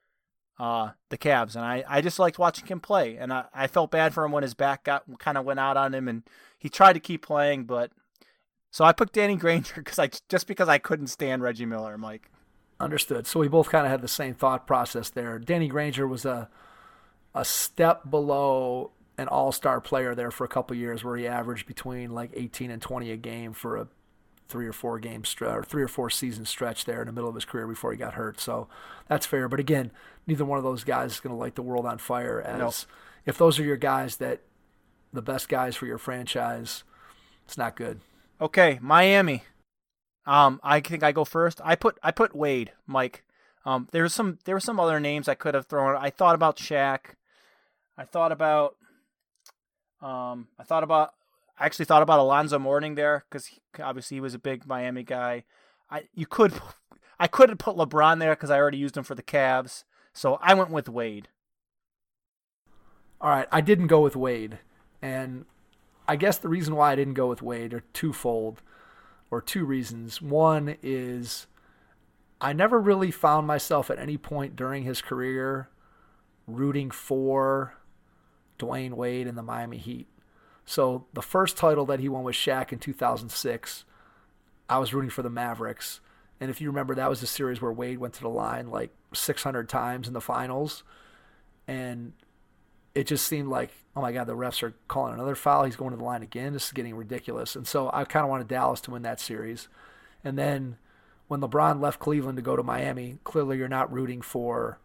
uh, the Cavs, and I, I just liked watching him play, and I, I felt bad for him when his back got kind of went out on him, and he tried to keep playing, but so I picked Danny Granger because I just because I couldn't stand Reggie Miller, Mike. Understood. So we both kind of had the same thought process there. Danny Granger was a a step below an all-star player there for a couple of years, where he averaged between like eighteen and twenty a game for a three or four game stretch, or three or four season stretch there in the middle of his career before he got hurt. So that's fair. But again, neither one of those guys is going to light the world on fire. As no. If those are your guys, that the best guys for your franchise, it's not good. Okay, Miami. Um, I think I go first. I put I put Wade, Mike. Um, there's some there were some other names I could have thrown. I thought about Shaq. I thought about. Um, I thought about. I actually thought about Alonzo Mourning there because obviously he was a big Miami guy. I you could, I could have put LeBron there because I already used him for the Cavs. So I went with Wade. All right, I didn't go with Wade, and I guess the reason why I didn't go with Wade are twofold, or two reasons. One is I never really found myself at any point during his career rooting for Dwayne Wade and the Miami Heat. So the first title that he won with Shaq in two thousand six, I was rooting for the Mavericks. And if you remember, that was a series where Wade went to the line like six hundred times in the finals. And it just seemed like, oh my God, the refs are calling another foul. He's going to the line again. This is getting ridiculous. And so I kind of wanted Dallas to win that series. And then when LeBron left Cleveland to go to Miami, clearly you're not rooting for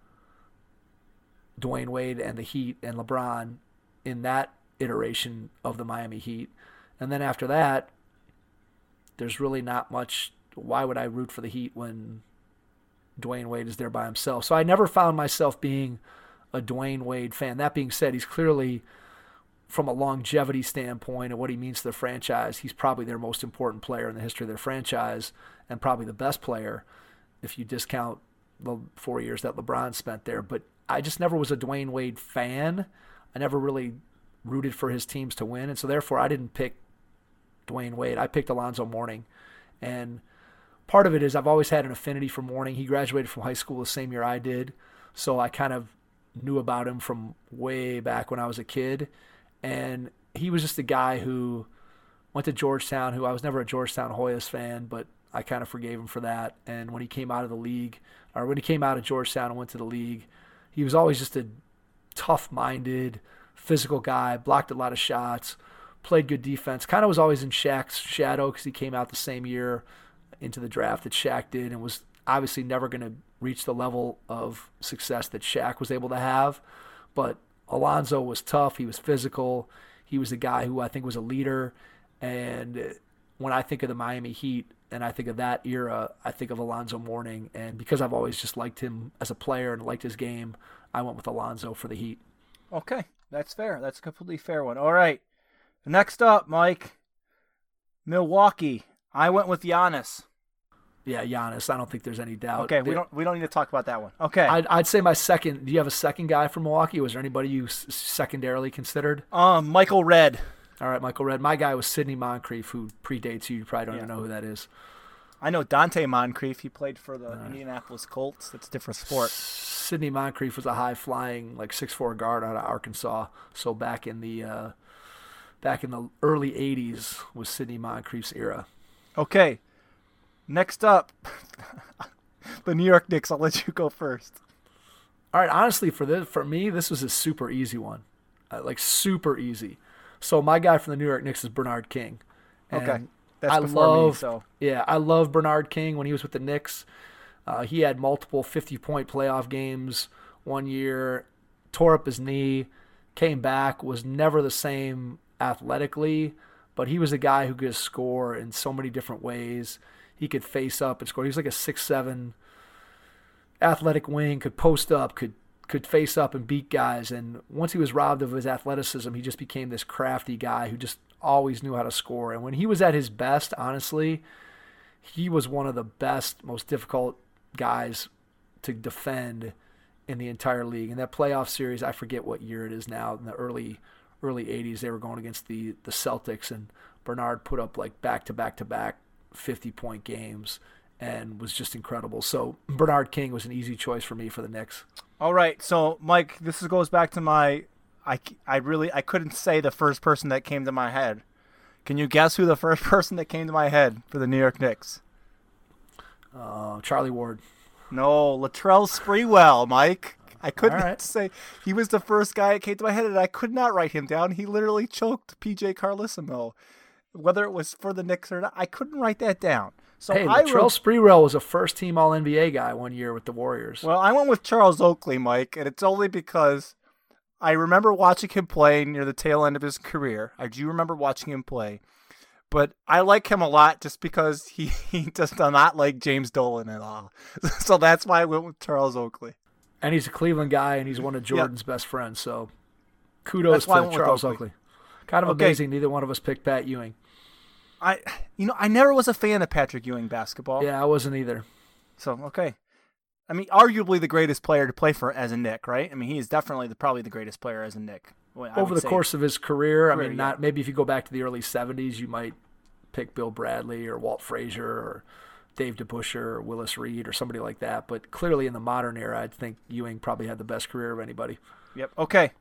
Dwayne Wade and the Heat and LeBron in that iteration of the Miami Heat. And then after that, there's really not much. Why would I root for the Heat when Dwayne Wade is there by himself? So I never found myself being a Dwayne Wade fan. That being said, he's clearly, from a longevity standpoint and what he means to the franchise, he's probably their most important player in the history of their franchise, and probably the best player if you discount the four years that LeBron spent there. But I just never was a Dwayne Wade fan. I never really rooted for his teams to win, and so therefore I didn't pick Dwayne Wade. I picked Alonzo Mourning, and part of it is I've always had an affinity for Mourning. He graduated from high school the same year I did, so I kind of knew about him from way back when I was a kid, and he was just a guy who went to Georgetown, who I was never a Georgetown Hoyas fan, but I kind of forgave him for that. And when he came out of the league, or when he came out of Georgetown and went to the league, he was always just a tough-minded, physical guy, blocked a lot of shots, played good defense, kind of was always in Shaq's shadow because he came out the same year into the draft that Shaq did, and was obviously never going to reach the level of success that Shaq was able to have. But Alonzo was tough. He was physical. He was a guy who I think was a leader. And when I think of the Miami Heat and I think of that era, I think of Alonzo Mourning. And because I've always just liked him as a player and liked his game, I went with Alonzo for the Heat. Okay, that's fair. That's a completely fair one. All right. Next up, Mike, Milwaukee. I went with Giannis. Yeah, Giannis. I don't think there's any doubt. Okay, we don't we don't need to talk about that one. Okay. I'd, I'd say my second. Do you have a second guy from Milwaukee? Was there anybody you s- secondarily considered? Um, Michael Redd. All right, Michael Redd. My guy was Sidney Moncrief, who predates you. You probably don't Yeah. even know who that is. I know Dante Moncrief. He played for the right. Indianapolis Colts. That's a different sport. Sidney Moncrief was a high-flying, like six foot four guard out of Arkansas. So back in the uh, back in the early eighties was Sidney Moncrief's era. Okay. Next up, the New York Knicks. I'll let you go first. All right, honestly, for this, for me, this was a super easy one, uh, like super easy. So my guy from the New York Knicks is Bernard King. And Okay, that's I before love, me. So yeah, I love Bernard King when he was with the Knicks. Uh, he had multiple fifty-point playoff games one year, tore up his knee, came back, was never the same athletically, but he was a guy who could score in so many different ways. He could face up and score. He was like a six seven athletic wing, could post up, could could face up and beat guys. And once he was robbed of his athleticism, he just became this crafty guy who just always knew how to score. And when he was at his best, honestly, he was one of the best, most difficult guys to defend in the entire league. In that playoff series, I forget what year it is now, in the early early eighties, they were going against the, the Celtics, and Bernard put up like back-to-back-to-back fifty-point games and was just incredible. So Bernard King was an easy choice for me for the Knicks. all right. So Mike, this goes back to my. I, I really I couldn't say the first person that came to my head. Can you guess who the first person that came to my head for the New York Knicks? Uh, Charlie Ward. No, Latrell Sprewell, Mike. I couldn't All right. say he was the first guy that came to my head, and I could not write him down. He literally choked P J Carlesimo. Whether it was for the Knicks or not, I couldn't write that down. So Hey, I Latrell wrote, Sprewell was a first-team All N B A guy one year with the Warriors. well, I went with Charles Oakley, Mike, and it's only because I remember watching him play near the tail end of his career. I do remember watching him play. But I like him a lot just because he, he does not like James Dolan at all. So that's why I went with Charles Oakley. And he's a Cleveland guy, and he's one of Jordan's best friends. So kudos That's why I to went with Charles Oakley. Oakley. Kind of Okay. amazing neither one of us picked Pat Ewing. I, you know, I never was a fan of Patrick Ewing basketball. Yeah, I wasn't either. So, okay. I mean, arguably the greatest player to play for as a Knick, right? I mean, he is definitely the, probably the greatest player as a Knick. Well, I Over would the say. course of his career, I Career, mean, yeah. not maybe if you go back to the early seventies, you might pick Bill Bradley or Walt Frazier or Dave DeBusschere or Willis Reed or somebody like that. But clearly in the modern era, I think Ewing probably had the best career of anybody. Yep. Okay.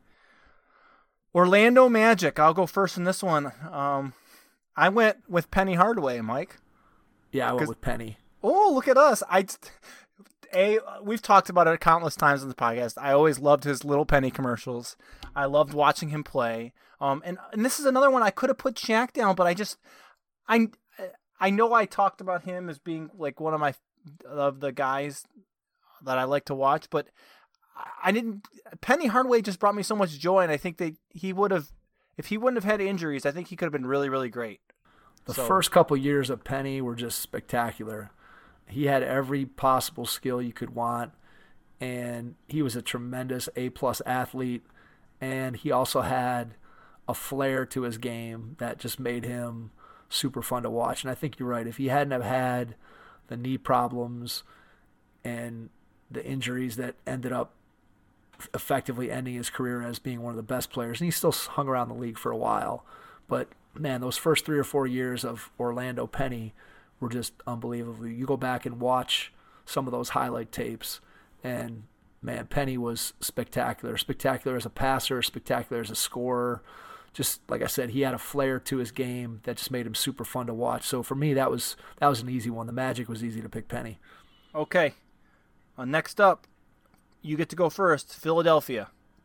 Orlando Magic. I'll go first in this one. Um, I went with Penny Hardaway, Mike. Yeah, I went 'Cause- with Penny. Oh, look at us. I, a, we've talked about it countless times on the podcast. I always loved his Little Penny commercials. I loved watching him play. Um, and, and this is another one I could have put Shaq down, but I just, I, I know I talked about him as being like one of my, of the guys that I like to watch, but I didn't, Penny Hardaway just brought me so much joy. And I think that he would have, if he wouldn't have had injuries, I think he could have been really, really great. The So- first couple years of Penny were just spectacular. He had every possible skill you could want, and he was a tremendous A-plus athlete, and he also had a flair to his game that just made him super fun to watch. And I think you're right. If he hadn't have had the knee problems and the injuries that ended up effectively ending his career as being one of the best players, and he still hung around the league for a while, but man, those first three or four years of Orlando Penny were just unbelievable. You go back and watch some of those highlight tapes, and man, Penny was spectacular. Spectacular as a passer, spectacular as a scorer. Just like I said, he had a flair to his game that just made him super fun to watch. So for me, that was that was an easy one. The Magic was easy to pick Penny. Okay. Uh, next up, you get to go first. Philadelphia.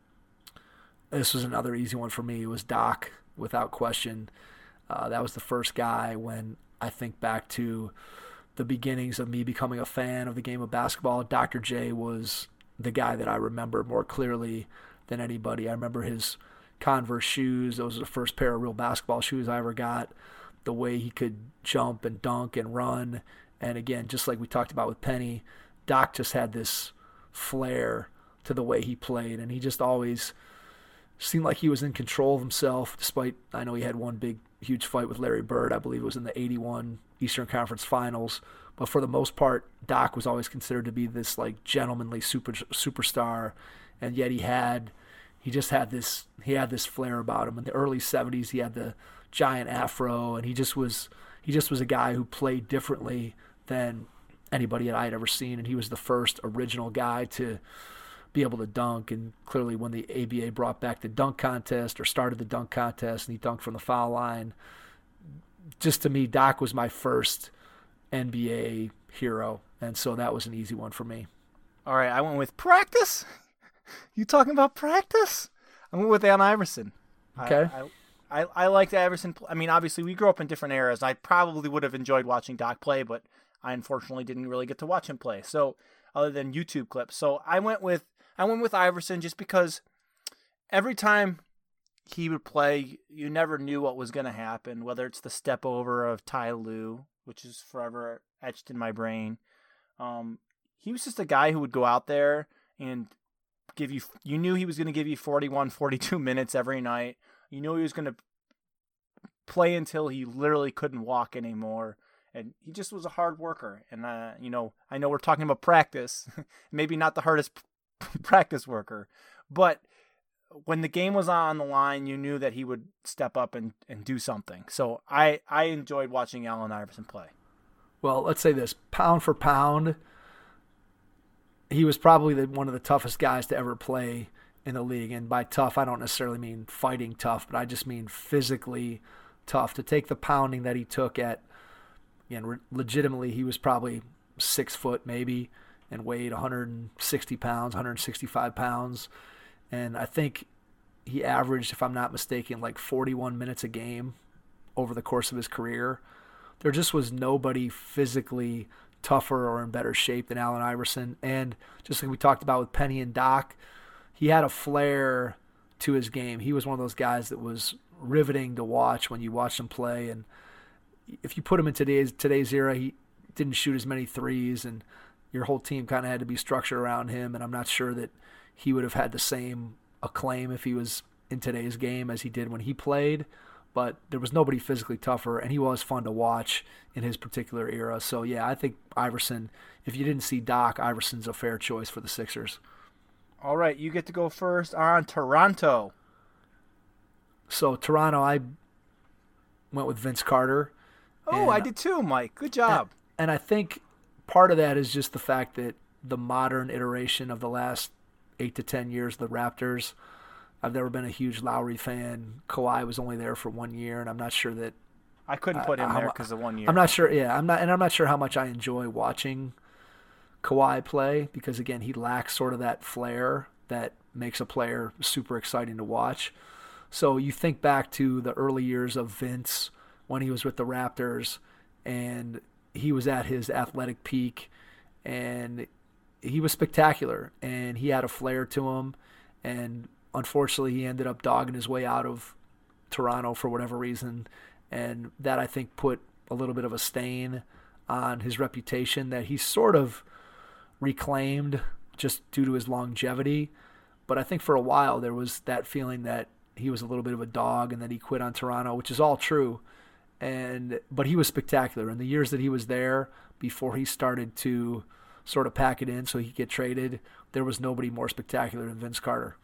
This was another easy one for me. It was Doc, without question. Uh, that was the first guy when I think back to the beginnings of me becoming a fan of the game of basketball, Doctor J was the guy that I remember more clearly than anybody. I remember his Converse shoes. Those were the first pair of real basketball shoes I ever got. The way he could jump and dunk and run. And again, just like we talked about with Penny, Doc just had this flair to the way he played. And he just always seemed like he was in control of himself, despite, I know he had one big, huge fight with Larry Bird. I believe it was in the eighty-one Eastern Conference Finals. But for the most part, Doc was always considered to be this like gentlemanly super superstar. And yet he had, he just had this, he had this flair about him. In the early seventies, he had the giant afro, and he just was, he just was a guy who played differently than anybody that I had ever seen. And he was the first original guy to be able to dunk. And clearly when the A B A brought back the dunk contest or started the dunk contest and he dunked from the foul line, just to me, Doc was my first N B A hero. And so that was an easy one for me. All right, I went with practice. You talking about practice? I went with Allen Iverson. Okay. I, I, I, I liked Iverson. I mean, obviously, we grew up in different eras. I probably would have enjoyed watching Doc play, but I unfortunately didn't really get to watch him play. So, other than YouTube clips, so I went with I went with Iverson just because every time he would play, you never knew what was going to happen. Whether it's the step over of Ty Lue, which is forever etched in my brain. Um, he was just a guy who would go out there and give you, you knew he was going to give you forty-one, forty-two minutes every night. You knew he was going to play until he literally couldn't walk anymore. And he just was a hard worker. And, uh, you know, I know we're talking about practice, maybe not the hardest p- practice worker, but when the game was on the line, you knew that he would step up and, and do something. So I, I enjoyed watching Allen Iverson play. Well, let's say this, pound for pound, he was probably the, one of the toughest guys to ever play in the league. And by tough, I don't necessarily mean fighting tough, but I just mean physically tough. To take the pounding that he took at, again, legitimately, he was probably six foot maybe and weighed one hundred sixty pounds, one hundred sixty-five pounds. And I think he averaged, if I'm not mistaken, like forty-one minutes a game over the course of his career. There just was nobody physically tougher or in better shape than Allen Iverson. And just like we talked about with Penny and Doc, he had a flair to his game. He was one of those guys that was riveting to watch when you watched him play. And if you put him in today's today's era, he didn't shoot as many threes, and your whole team kind of had to be structured around him. And I'm not sure that he would have had the same acclaim if he was in today's game as he did when he played. But there was nobody physically tougher, and he was fun to watch in his particular era. So, yeah, I think Iverson, if you didn't see Doc, Iverson's a fair choice for the Sixers. All right, you get to go first on Toronto. So, Toronto, I went with Vince Carter. Oh, I did too, Mike. Good job. And, and I think part of that is just the fact that the modern iteration of the last eight to ten years, the Raptors, I've never been a huge Lowry fan. Kawhi was only there for one year, and I'm not sure that I couldn't put him uh, there because of one year. I'm not sure. Yeah, I'm not, and I'm not sure how much I enjoy watching Kawhi play because, again, he lacks sort of that flair that makes a player super exciting to watch. So you think back to the early years of Vince when he was with the Raptors, and he was at his athletic peak, and he was spectacular, and he had a flair to him, and unfortunately, he ended up dogging his way out of Toronto for whatever reason, and that, I think, put a little bit of a stain on his reputation that he sort of reclaimed just due to his longevity. But I think for a while there was that feeling that he was a little bit of a dog and that he quit on Toronto, which is all true. And but he was spectacular. In the years that he was there, before he started to sort of pack it in so he could get traded, there was nobody more spectacular than Vince Carter.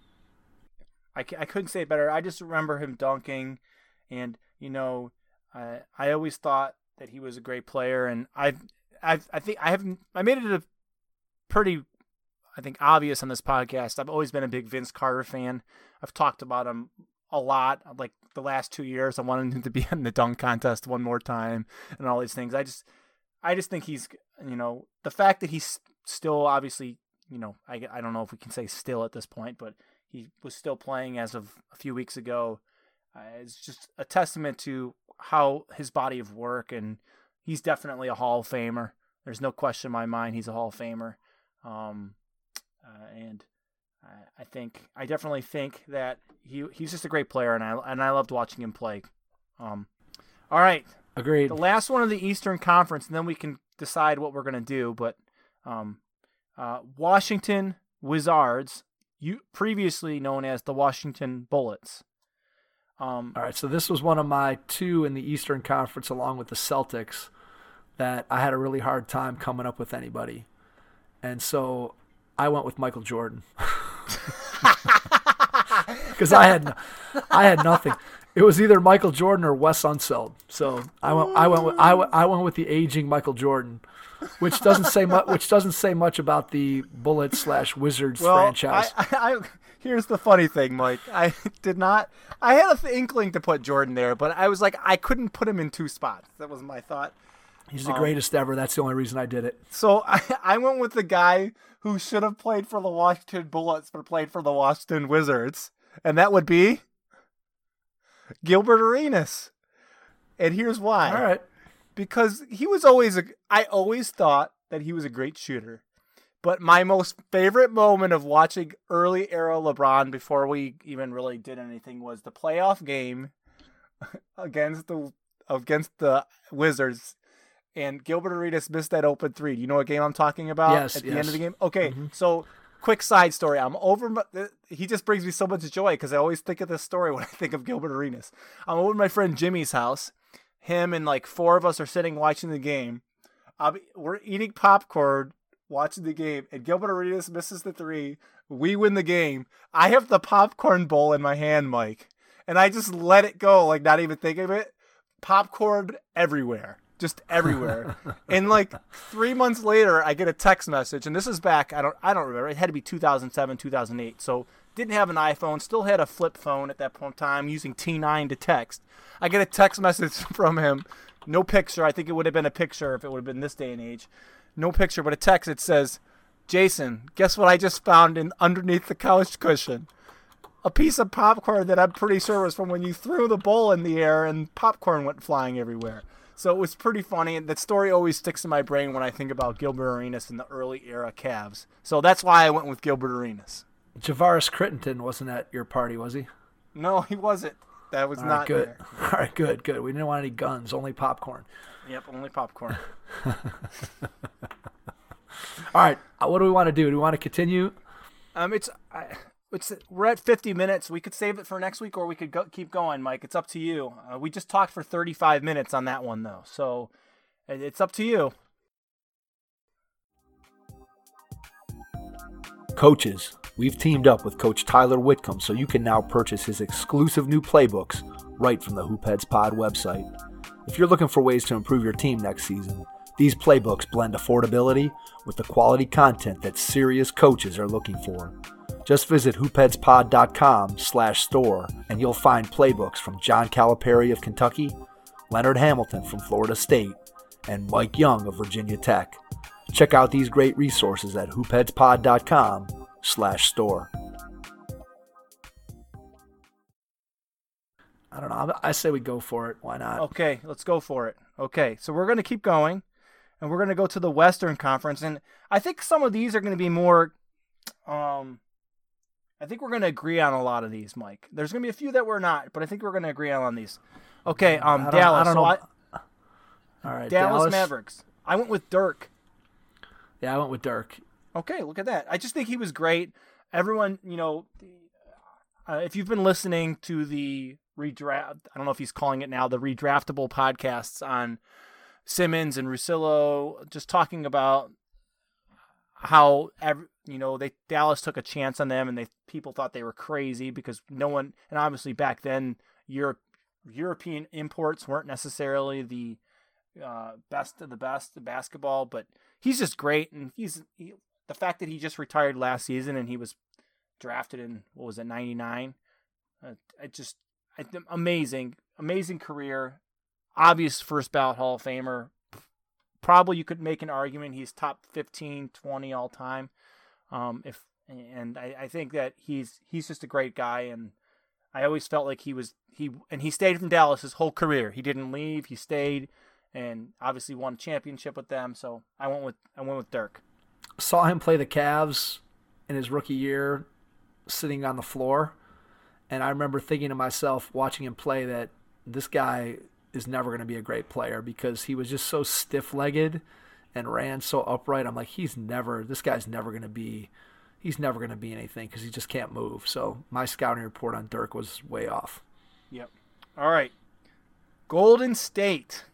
I, I couldn't say it better. I just remember him dunking, and you know, I I always thought that he was a great player, and I I I think I have I made it a pretty I think obvious on this podcast. I've always been a big Vince Carter fan. I've talked about him a lot. Like the last two years, I wanted him to be in the dunk contest one more time, and all these things. I just I just think he's, you know, the fact that he's still obviously, you know, I I don't know if we can say still at this point, but he was still playing as of a few weeks ago. Uh, it's just a testament to how his body of work and, he's definitely a Hall of Famer. There's no question in my mind he's a Hall of Famer. Um, uh, and I, I think I definitely think that he he's just a great player, and I and I loved watching him play. Um, all right, Agreed. the last one of the Eastern Conference, and then we can decide what we're gonna do. But um, uh, Washington Wizards, you previously known as the Washington Bullets. Um, All right, so this was one of my two in the Eastern Conference along with the Celtics that I had a really hard time coming up with anybody. And so I went with Michael Jordan. Because I had no, I had nothing. It was either Michael Jordan or Wes Unseld. So I went I went with I went, I went with the aging Michael Jordan, which doesn't say much which doesn't say much about the Bullets slash Wizards well, franchise. I, I, I, here's the funny thing, Mike. I did not. I had an inkling to put Jordan there, but I was like, I couldn't put him in two spots. That was my thought. He's the greatest ever. That's the only reason I did it. So I, I went with the guy who should have played for the Washington Bullets but played for the Washington Wizards, and that would be Gilbert Arenas. And here's why. All right. Because he was always a. I always thought that he was a great shooter. But my most favorite moment of watching early era LeBron before we even really did anything was the playoff game against the against the Wizards. And Gilbert Arenas missed that open three. Do you know what game I'm talking about? Yes, At the yes. end of the game? Okay, Mm-hmm. so quick side story. I'm over. My, he just brings me so much joy because I always think of this story when I think of Gilbert Arenas. I'm over at my friend Jimmy's house. Him and like four of us are sitting watching the game. I'll be, we're eating popcorn, watching the game, and Gilbert Arenas misses the three. We win the game. I have the popcorn bowl in my hand, Mike, and I just let it go, like not even thinking of it. Popcorn everywhere. Just everywhere. And like three months later, I get a text message, and this is back. I don't. I don't remember. It had to be two thousand seven, two thousand eight. So didn't have an iPhone. Still had a flip phone at that point in time, using T nine to text. I get a text message from him. No picture. I think it would have been a picture if it would have been this day and age. No picture, but a text. It says, "Jason, guess what I just found in underneath the couch cushion? A piece of popcorn that I'm pretty sure was from when you threw the bowl in the air and popcorn went flying everywhere." So it was pretty funny. That story always sticks in my brain when I think about Gilbert Arenas in the early era Cavs. So that's why I went with Gilbert Arenas. Javaris Crittenton wasn't at your party, was he? No, he wasn't. That was All not right, good. there. All right, good, good. We didn't want any guns, only popcorn. Yep, only popcorn. All right, uh, what do we want to do? Do we want to continue? Um, it's I, it's we're at fifty minutes. We could save it for next week, or we could go, keep going, Mike. It's up to you. Uh, we just talked for thirty-five minutes on that one, though, so it, it's up to you. Coaches, we've teamed up with Coach Tyler Whitcomb so you can now purchase his exclusive new playbooks right from the Hoopheads Pod website. If you're looking for ways to improve your team next season, these playbooks blend affordability with the quality content that serious coaches are looking for. Just visit hoopheadspod.com slash store and you'll find playbooks from John Calipari of Kentucky, Leonard Hamilton from Florida State, and Mike Young of Virginia Tech. Check out these great resources at hoopheadspod.com slash store. I don't know. I say we go for it. Why not? Okay, let's go for it. Okay, so we're going to keep going, and we're going to go to the Western Conference, and I think some of these are going to be more um, – I think we're going to agree on a lot of these, Mike. There's going to be a few that we're not, but I think we're going to agree on these. Okay, um, I don't, Dallas. I don't so know. I, All right, Dallas, Dallas Mavericks. I went with Dirk. Yeah, I went with Dirk. Okay, look at that. I just think he was great. Everyone, you know, uh, if you've been listening to the redraft, I don't know if he's calling it now, the redraftable podcasts on Simmons and Russillo, just talking about how, every, you know, they Dallas took a chance on them and they people thought they were crazy because no one, and obviously back then, Europe, European imports weren't necessarily the uh, best of the best of basketball, but he's just great, and he's he, the fact that he just retired last season and he was drafted in what was it ninety-nine. Uh, it just I, amazing, amazing career. Obvious first ballot Hall of Famer. Probably you could make an argument he's top fifteen, twenty all time. Um, if and I, I think that he's he's just a great guy, and I always felt like he was he and he stayed from Dallas his whole career. He didn't leave. He stayed. and obviously won a championship with them. So I went with I went with Dirk. Saw him play the Cavs in his rookie year, sitting on the floor, and I remember thinking to myself, watching him play, that this guy is never going to be a great player because he was just so stiff-legged and ran so upright. I'm like, he's never, this guy's never going to be, he's never going to be anything because he just can't move. So my scouting report on Dirk was way off. Yep. All right. Golden State.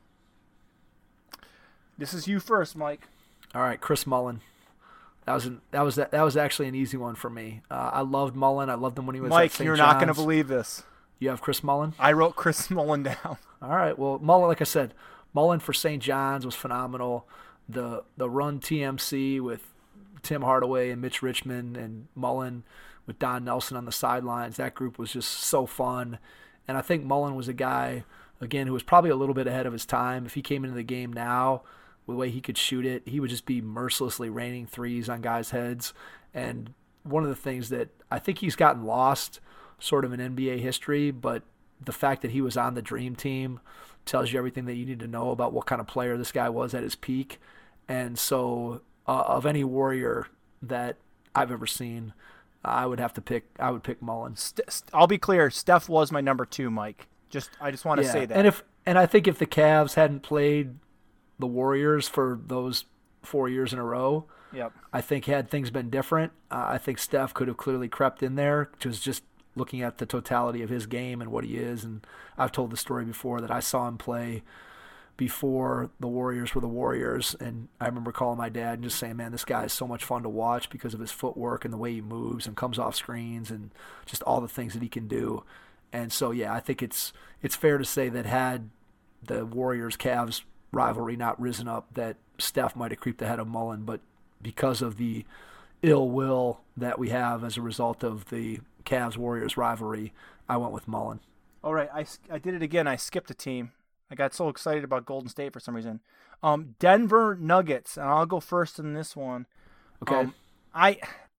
This is you first, Mike. All right, Chris Mullin. That was an, that was that, that was actually an easy one for me. Uh, I loved Mullin. I loved him when he was Mike, at Saint you're John's. not going to believe this. You have Chris Mullin? I wrote Chris Mullin down. All right. Well, Mullin, like I said, Mullin for Saint John's was phenomenal. The the run T M C with Tim Hardaway and Mitch Richmond and Mullin with Don Nelson on the sidelines, that group was just so fun. And I think Mullin was a guy, again, who was probably a little bit ahead of his time. If he came into the game now, the way he could shoot it, he would just be mercilessly raining threes on guys' heads. And one of the things that I think he's gotten lost sort of in N B A history, but the fact that he was on the Dream Team tells you everything that you need to know about what kind of player this guy was at his peak. And so uh, of any Warrior that I've ever seen, I would have to pick, I would pick Mullin. St- I'll be clear, Steph was my number two, Mike. Just I just want to yeah. say that. And if and I think if the Cavs hadn't played the Warriors for those four years in a row, yep. I think had things been different, uh, I think Steph could have clearly crept in there, just just looking at the totality of his game and what he is. And I've told the story before that I saw him play before the Warriors were the Warriors, and I remember calling my dad and just saying, man, this guy is so much fun to watch because of his footwork and the way he moves and comes off screens and just all the things that he can do. And so, yeah, I think it's it's fair to say that had the Warriors-Cavs rivalry not risen up, that Steph might have creeped ahead of Mullin, but because of the ill will that we have as a result of the Cavs-Warriors rivalry, I went with Mullin. All right, I, I did it again. I skipped a team. I got so excited about Golden State for some reason. Um, Denver Nuggets, and I'll go first in this one. Okay. Um, I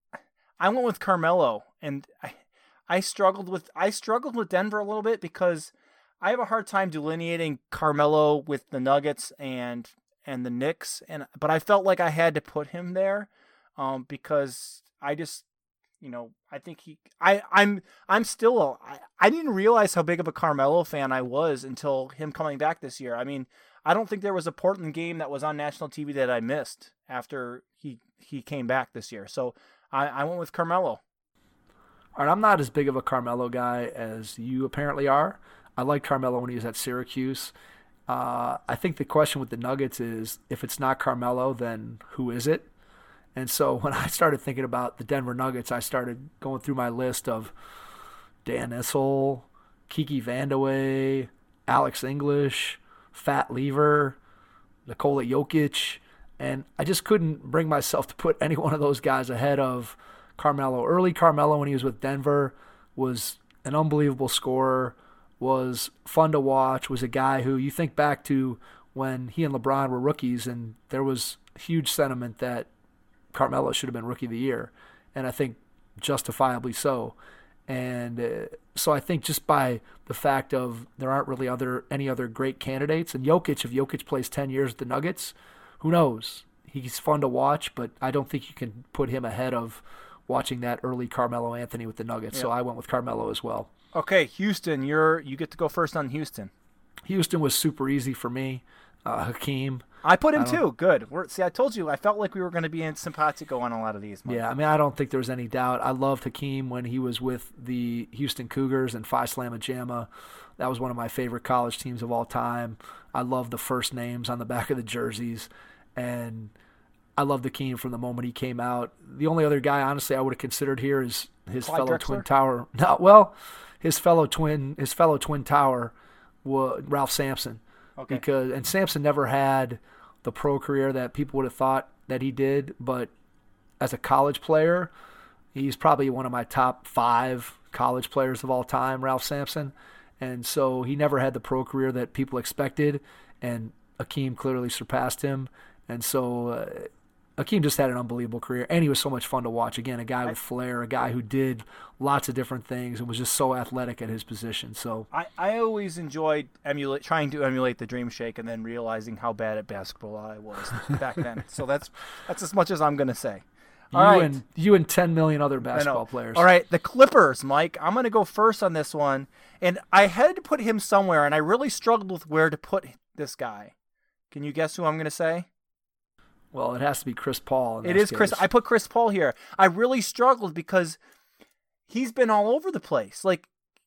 I went with Carmelo, and I I struggled with I struggled with Denver a little bit because I have a hard time delineating Carmelo with the Nuggets and and the Knicks, and but I felt like I had to put him there, um, because I just. You know, I think he. I. I'm. I'm still. A, I. I didn't realize how big of a Carmelo fan I was until him coming back this year. I mean, I don't think there was a Portland game that was on national T V that I missed after he he came back this year. So I. I went with Carmelo. All right, I'm not as big of a Carmelo guy as you apparently are. I liked Carmelo when he was at Syracuse. Uh, I think the question with the Nuggets is, if it's not Carmelo, then who is it? And so when I started thinking about the Denver Nuggets, I started going through my list of Dan Issel, Kiki Vandeweghe, Alex English, Fat Lever, Nikola Jokic, and I just couldn't bring myself to put any one of those guys ahead of Carmelo. Early Carmelo when he was with Denver was an unbelievable scorer, was fun to watch, was a guy who you think back to when he and LeBron were rookies, and there was huge sentiment that Carmelo should have been Rookie of the Year, and I think justifiably so. And uh, so I think just by the fact of there aren't really other any other great candidates, and Jokic, if Jokic plays ten years with the Nuggets, who knows? He's fun to watch, but I don't think you can put him ahead of watching that early Carmelo Anthony with the Nuggets. Yep. So I went with Carmelo as well. Okay, Houston, you're you get to go first on Houston. Houston was super easy for me. Uh, Hakeem. I put him I too. Good. We're, see, I told you, I felt like we were going to be in simpatico on a lot of these. Mike. Yeah, I mean, I don't think there was any doubt. I loved Hakeem when he was with the Houston Cougars and Phi Slamma Jamma. That was one of my favorite college teams of all time. I love the first names on the back of the jerseys, and I loved Hakeem from the moment he came out. The only other guy, honestly, I would have considered here is his Clyde fellow Drexler? twin tower. No, well, his fellow twin, his fellow twin tower, was Ralph Sampson. Okay. Because and Sampson never had the pro career that people would have thought that he did, but as a college player, he's probably one of my top five college players of all time, Ralph Sampson. And so he never had the pro career that people expected, and Hakeem clearly surpassed him. And so uh, Hakeem just had an unbelievable career, and he was so much fun to watch. Again, a guy with flair, a guy who did lots of different things and was just so athletic at his position. So I, I always enjoyed emulate trying to emulate the Dream Shake and then realizing how bad at basketball I was back then. So that's that's as much as I'm going to say. All you right. and you and ten million other basketball players. All right, the Clippers, Mike. I'm going to go first on this one, and I had to put him somewhere, and I really struggled with where to put this guy. Can you guess who I'm going to say? Well, it has to be Chris Paul. In it this is case. Chris. I put Chris Paul here. I really struggled because he's been all over the place. Like,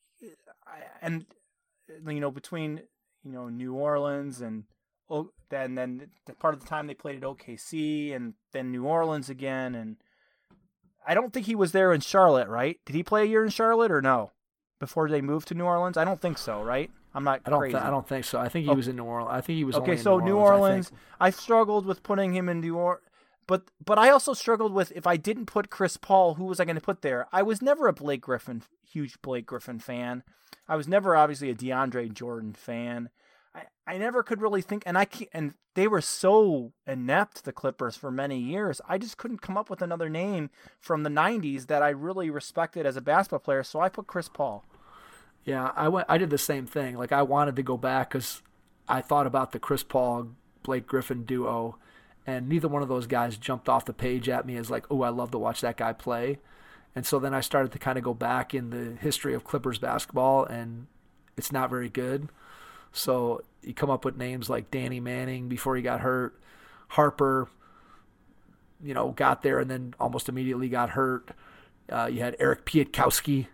and you know, between you know New Orleans and oh, then then the part of the time they played at O K C and then New Orleans again, and I don't think he was there in Charlotte, right? Did he play a year in Charlotte or no? Before they moved to New Orleans, I don't think so, right? I'm not I don't. crazy. Th- I don't think so. I think he Oh. was in New Orleans. I think he was Okay, only in so New New Orleans. Orleans, I think. I struggled with putting him in New Orleans, but but I also struggled with if I didn't put Chris Paul, who was I going to put there? I was never a Blake Griffin, huge Blake Griffin fan. I was never obviously a DeAndre Jordan fan. I, I never could really think, and I can't, and they were so inept, the Clippers, for many years. I just couldn't come up with another name from the nineties that I really respected as a basketball player. So I put Chris Paul. Yeah, I went. I did the same thing. Like I wanted to go back because I thought about the Chris Paul Blake Griffin duo, and neither one of those guys jumped off the page at me as like, oh, I love to watch that guy play. And so then I started to kind of go back in the history of Clippers basketball, and it's not very good. So you come up with names like Danny Manning before he got hurt, Harper, you know, got there and then almost immediately got hurt. Uh, you had Eric Piatkowski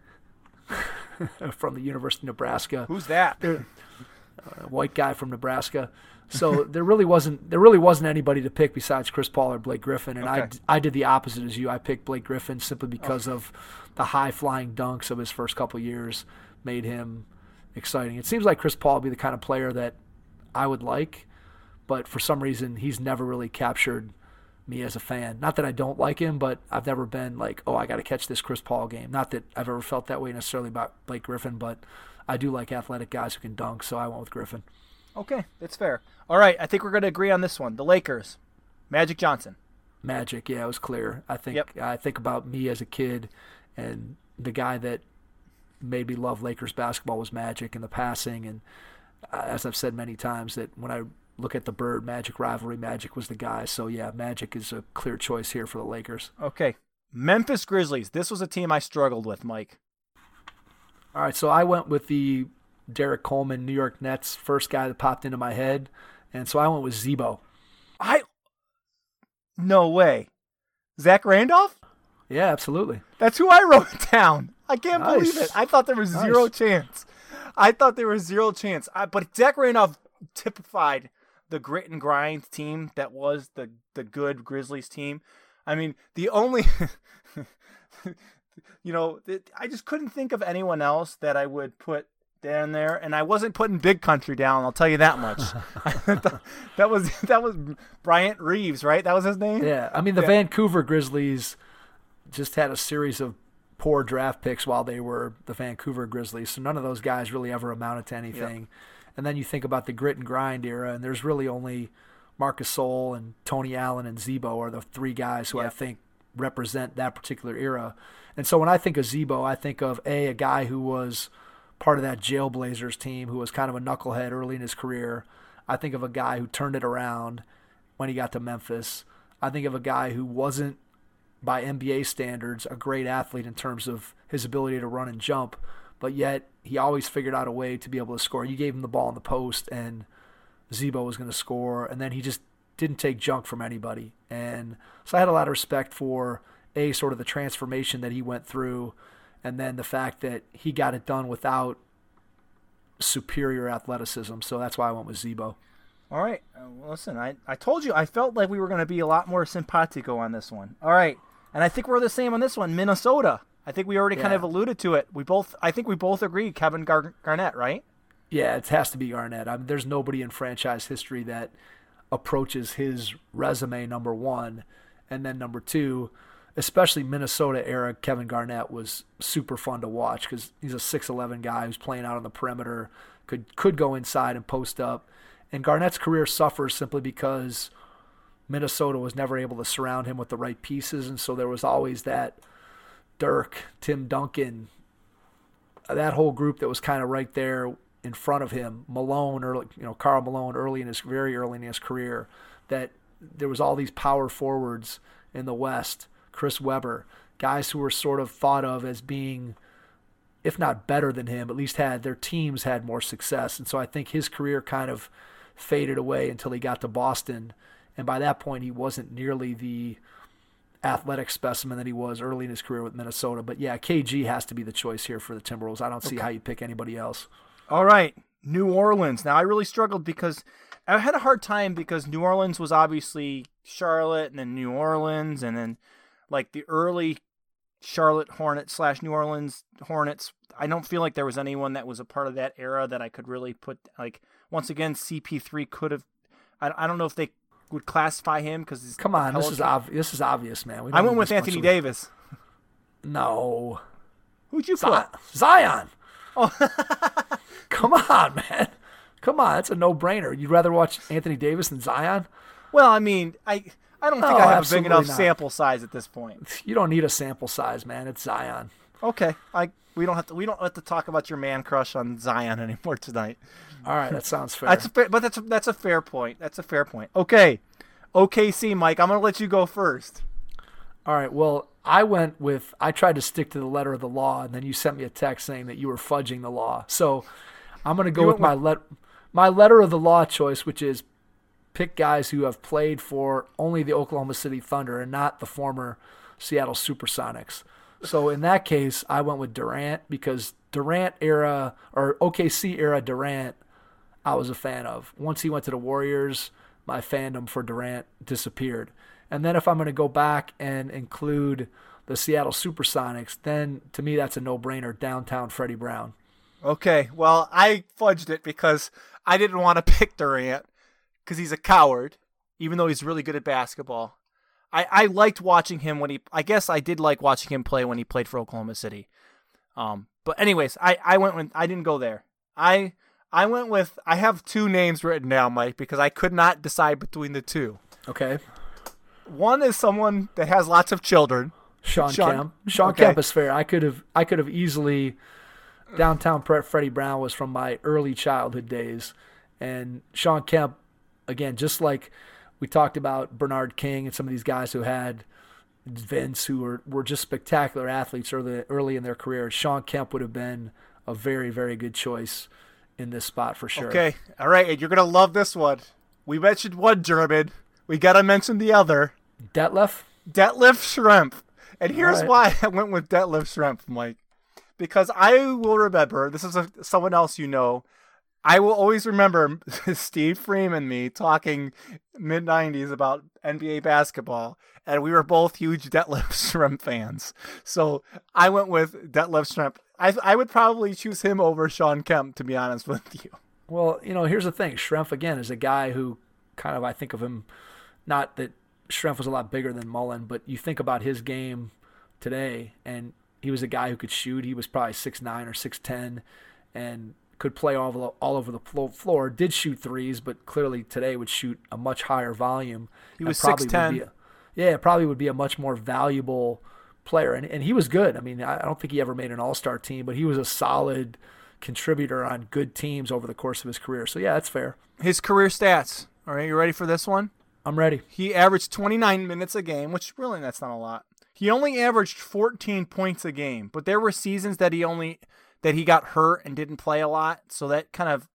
from the University of Nebraska. Who's that? A white guy from Nebraska. So there really wasn't there really wasn't anybody to pick besides Chris Paul or Blake Griffin, and Okay. I, I did the opposite as you. I picked Blake Griffin simply because okay. of the high flying dunks of his first couple years made him exciting. It seems like Chris Paul would be the kind of player that I would like, but for some reason he's never really captured me as a fan. Not that I don't like him, but I've never been like, oh, I got to catch this Chris Paul game. Not that I've ever felt that way necessarily about Blake Griffin, but I do like athletic guys who can dunk, so I went with Griffin. Okay, that's fair. All right, I think we're going to agree on this one. The Lakers, Magic Johnson. Magic, yeah, it was clear. I think Yep. I think about me as a kid, and the guy that made me love Lakers basketball was Magic, and the passing. And uh, as I've said many times, that when I look at the Bird Magic rivalry, Magic was the guy. So yeah, Magic is a clear choice here for the Lakers. Okay, Memphis Grizzlies. This was a team I struggled with, Mike. All right, so I went with the Derek Coleman New York Nets, first guy that popped into my head, and so I went with Zebo. I no way, Zach Randolph. Yeah, absolutely. That's who I wrote down. I can't Nice. believe it. I thought there was Nice. zero chance. I thought there was zero chance. I, but Zach Randolph typified the grit and grind team that was the the good Grizzlies team. I mean, the only, you know, I just couldn't think of anyone else that I would put down there, and I wasn't putting Big Country down. I'll tell you that much. that was that was Bryant Reeves, right? That was his name. Yeah, I mean the Yeah. Vancouver Grizzlies just had a series of poor draft picks while they were the Vancouver Grizzlies, so none of those guys really ever amounted to anything. And then you think about the grit and grind era, and there's really only Marcus Sol and Tony Allen and Zebo are the three guys who I Yep. think represent that particular era. And so when I think of Zebo, I think of a a guy who was part of that Jailblazers team, who was kind of a knucklehead early in his career. I think of a guy who turned it around when he got to Memphis. I think of a guy who wasn't, by N B A standards, a great athlete in terms of his ability to run and jump, but yet he always figured out a way to be able to score. You gave him the ball in the post, and Zebo was going to score, and then he just didn't take junk from anybody. And so I had a lot of respect for, A, sort of the transformation that he went through, and then the fact that he got it done without superior athleticism. So that's why I went with Zebo. All right. Uh, well, listen, I, I told you I felt like we were going to be a lot more simpatico on this one. All right. And I think we're the same on this one. Minnesota. I think we already kind Yeah. of alluded to it. We both, I think we both agree Kevin Gar- Garnett, right? Yeah, it has to be Garnett. I mean, there's nobody in franchise history that approaches his resume, number one. And then number two, especially Minnesota era, Kevin Garnett was super fun to watch because he's a six eleven guy who's playing out on the perimeter, could could go inside and post up. And Garnett's career suffers simply because Minnesota was never able to surround him with the right pieces, and so there was always that Dirk, Tim Duncan, that whole group that was kind of right there in front of him. Malone, early, you know, Karl Malone, early in his very early in his career, that there was all these power forwards in the West. Chris Webber, guys who were sort of thought of as being, if not better than him, at least had their teams had more success, and so I think his career kind of faded away until he got to Boston. And by that point, he wasn't nearly the athletic specimen that he was early in his career with Minnesota. But yeah, K G has to be the choice here for the Timberwolves. I don't see okay. how you pick anybody else. All right, New Orleans. Now, I really struggled because I had a hard time because New Orleans was obviously Charlotte and then New Orleans and then like the early Charlotte Hornets slash New Orleans Hornets. I don't feel like there was anyone that was a part of that era that I could really put, like, once again, C P three could have, I, I don't know if they would classify him because come on, this is ob- this is obvious, man. We I went with Anthony Davis. No, who'd you Z- put? Zion. Oh, come on, man. Come on, that's a no-brainer. You'd rather watch Anthony Davis than Zion? Well, I mean, I I don't think No, I have a big enough not. sample size at this point. You don't need a sample size, man. It's Zion. Okay, I we don't have to we don't have to talk about your man crush on Zion anymore tonight. All right, that sounds fair. That's a fair, but that's a, that's a fair point. That's a fair point. Okay, O K C, Mike. I'm gonna let you go first. All right. Well, I went with I tried to stick to the letter of the law, and then you sent me a text saying that you were fudging the law. So I'm gonna go You with went my let my letter of the law choice, which is pick guys who have played for only the Oklahoma City Thunder and not the former Seattle Supersonics. So in that case, I went with Durant because Durant era or O K C era Durant, I was a fan of. Once he went to the Warriors, my fandom for Durant disappeared. And then if I'm going to go back and include the Seattle Supersonics, then to me that's a no-brainer, downtown Freddie Brown. Okay, well, I fudged it because I didn't want to pick Durant because he's a coward, even though he's really good at basketball. I, I liked watching him when he, I guess I did like watching him play when he played for Oklahoma City. Um, but anyways, I, I went with, I didn't go there. I I went with, I have two names written down, Mike, because I could not decide between the two. Okay. One is someone that has lots of children. Sean, Sean Kemp. Sean okay. Kemp is fair. I could have I could have easily downtown Freddie Brown was from my early childhood days. And Sean Kemp, again, just like we talked about Bernard King and some of these guys who had Vince, who were, were just spectacular athletes early, early in their career, Sean Kemp would have been a very, very good choice in this spot for sure. Okay. All right. And you're going to love this one. We mentioned one German. We got to mention the other. Detlef? Detlef Schrempf. And here's right. why I went with Detlef Schrempf, Mike. Because I will remember, this is a, someone else you know, I will always remember Steve Freeman me talking mid nineties about N B A basketball, and we were both huge Detlef Schrempf fans. So I went with Detlef Schrempf. I I would probably choose him over Sean Kemp, to be honest with you. Well, you know, here's the thing. Schrempf, again, is a guy who kind of, I think of him, not that Schrempf was a lot bigger than Mullen, but you think about his game today, and he was a guy who could shoot. He was probably six nine or six ten and could play all over, all over the floor, did shoot threes, but clearly today would shoot a much higher volume. He was six ten. Yeah, probably would be a much more valuable player. And and he was good. I mean, I don't think he ever made an all-star team, but he was a solid contributor on good teams over the course of his career. So, yeah, that's fair. His career stats. All right, you ready for this one? I'm ready. He averaged twenty-nine minutes a game, which really that's not a lot. He only averaged fourteen points a game, but there were seasons that he only that he got hurt and didn't play a lot, so that kind of